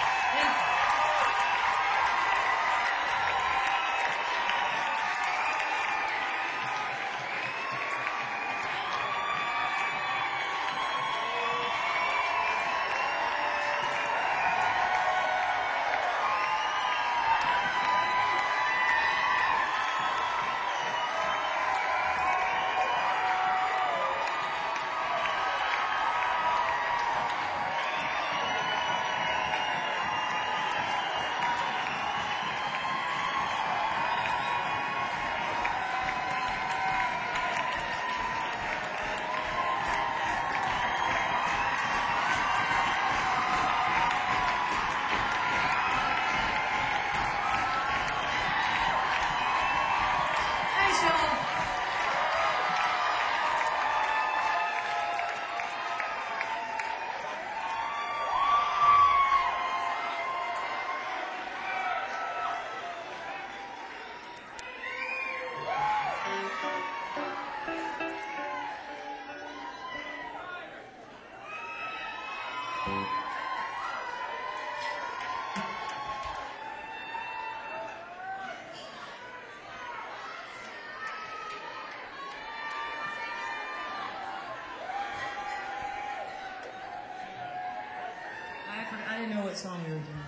I didn't know what song we were doing.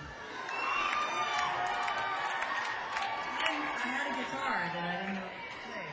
I had a guitar that I didn't know how to play.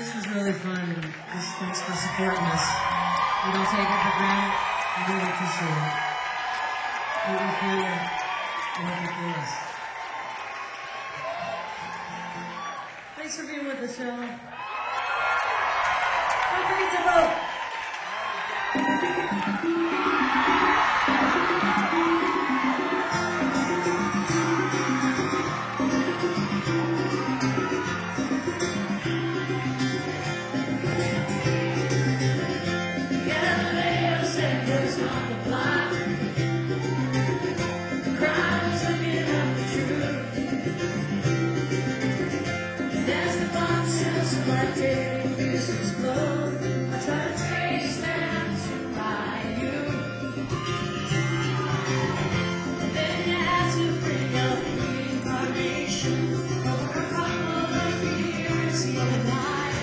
This was really fun, and thanks for supporting us. We don't take it for granted. We really appreciate it. We feel you. We hope you feel us. Thanks for being with us, y'all. Don't forget to vote. Galileo said there's not the block. The crime's looking up the truth. And as the boxes of my daily business flow, I try to trace them to my youth. And then you have to bring up the incarnation over a couple of years of life.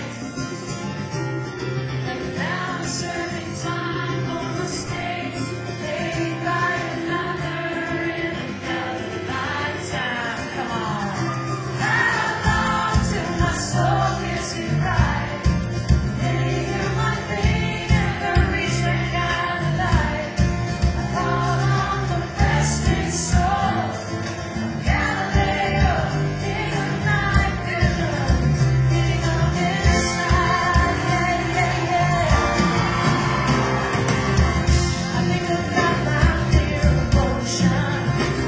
And now I'm serving time for mistakes made by another in another lifetime. Come on. How long till my soul gets it right? Maybe you might think never reach that kind of light. I call on the resting soul of Galileo, king of night vision, king of inside. Yeah, yeah, yeah. I think about my fear of motion,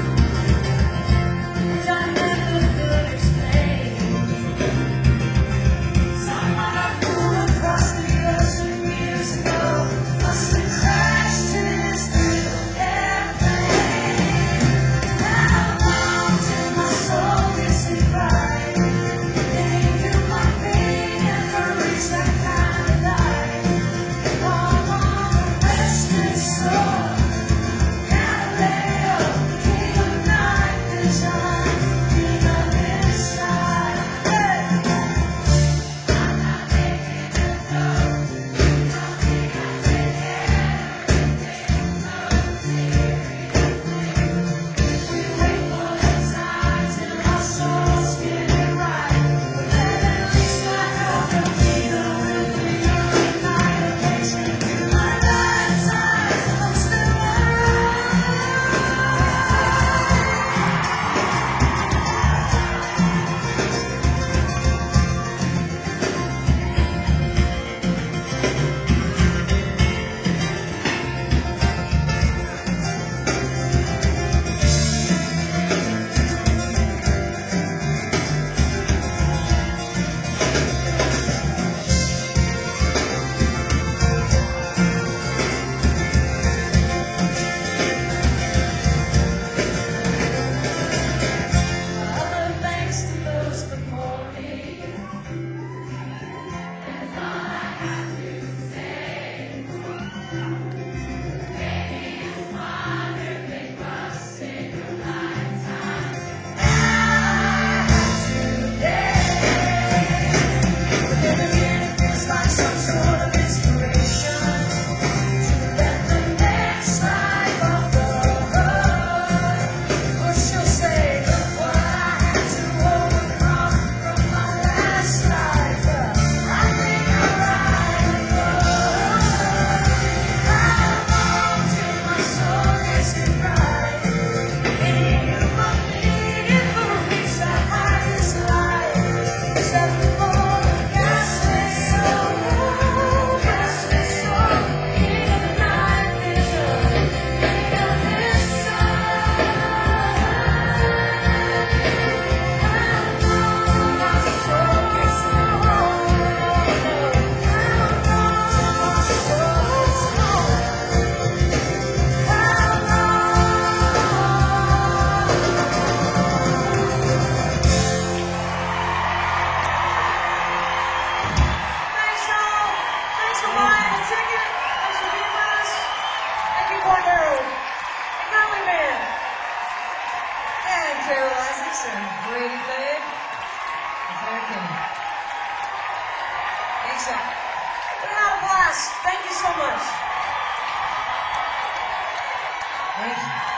which I never could explain. Someone I flew across the ocean years ago must have crashed in his little airplane. How long till my soul gets it right? Maybe you might be never reach that kind of light. Call on the resting soul, Galileo, king of night vision, king of inside. Wait for the time till my soul's getting right. Then at least I know the kingdom will be your annihilation. In my lifetime, I'm still alive. Other thanks to those before me. That's all I have to say. Maybe it's wonder they must in your lifetime. As today, but then again, it feels like some sort of inspiration to let the next life of the road. Or she'll say, look what I had to overcome from my last life. I think I'm right. How long till my soul gets it right? Maybe you might never reach that highest light. Except for the gasless soul, king of night vision, king of inside. How long my soul gets it right? How long my soul gets it right? How Thanks, y'all. Thanks for buying a ticket. Thanks for being with us. Thank you, Cordero. And Conley Man. And Carol Isaacs and Brady Fade. And Claire King. Thanks, y'all. We had a blast. Thank you so much. Thank you.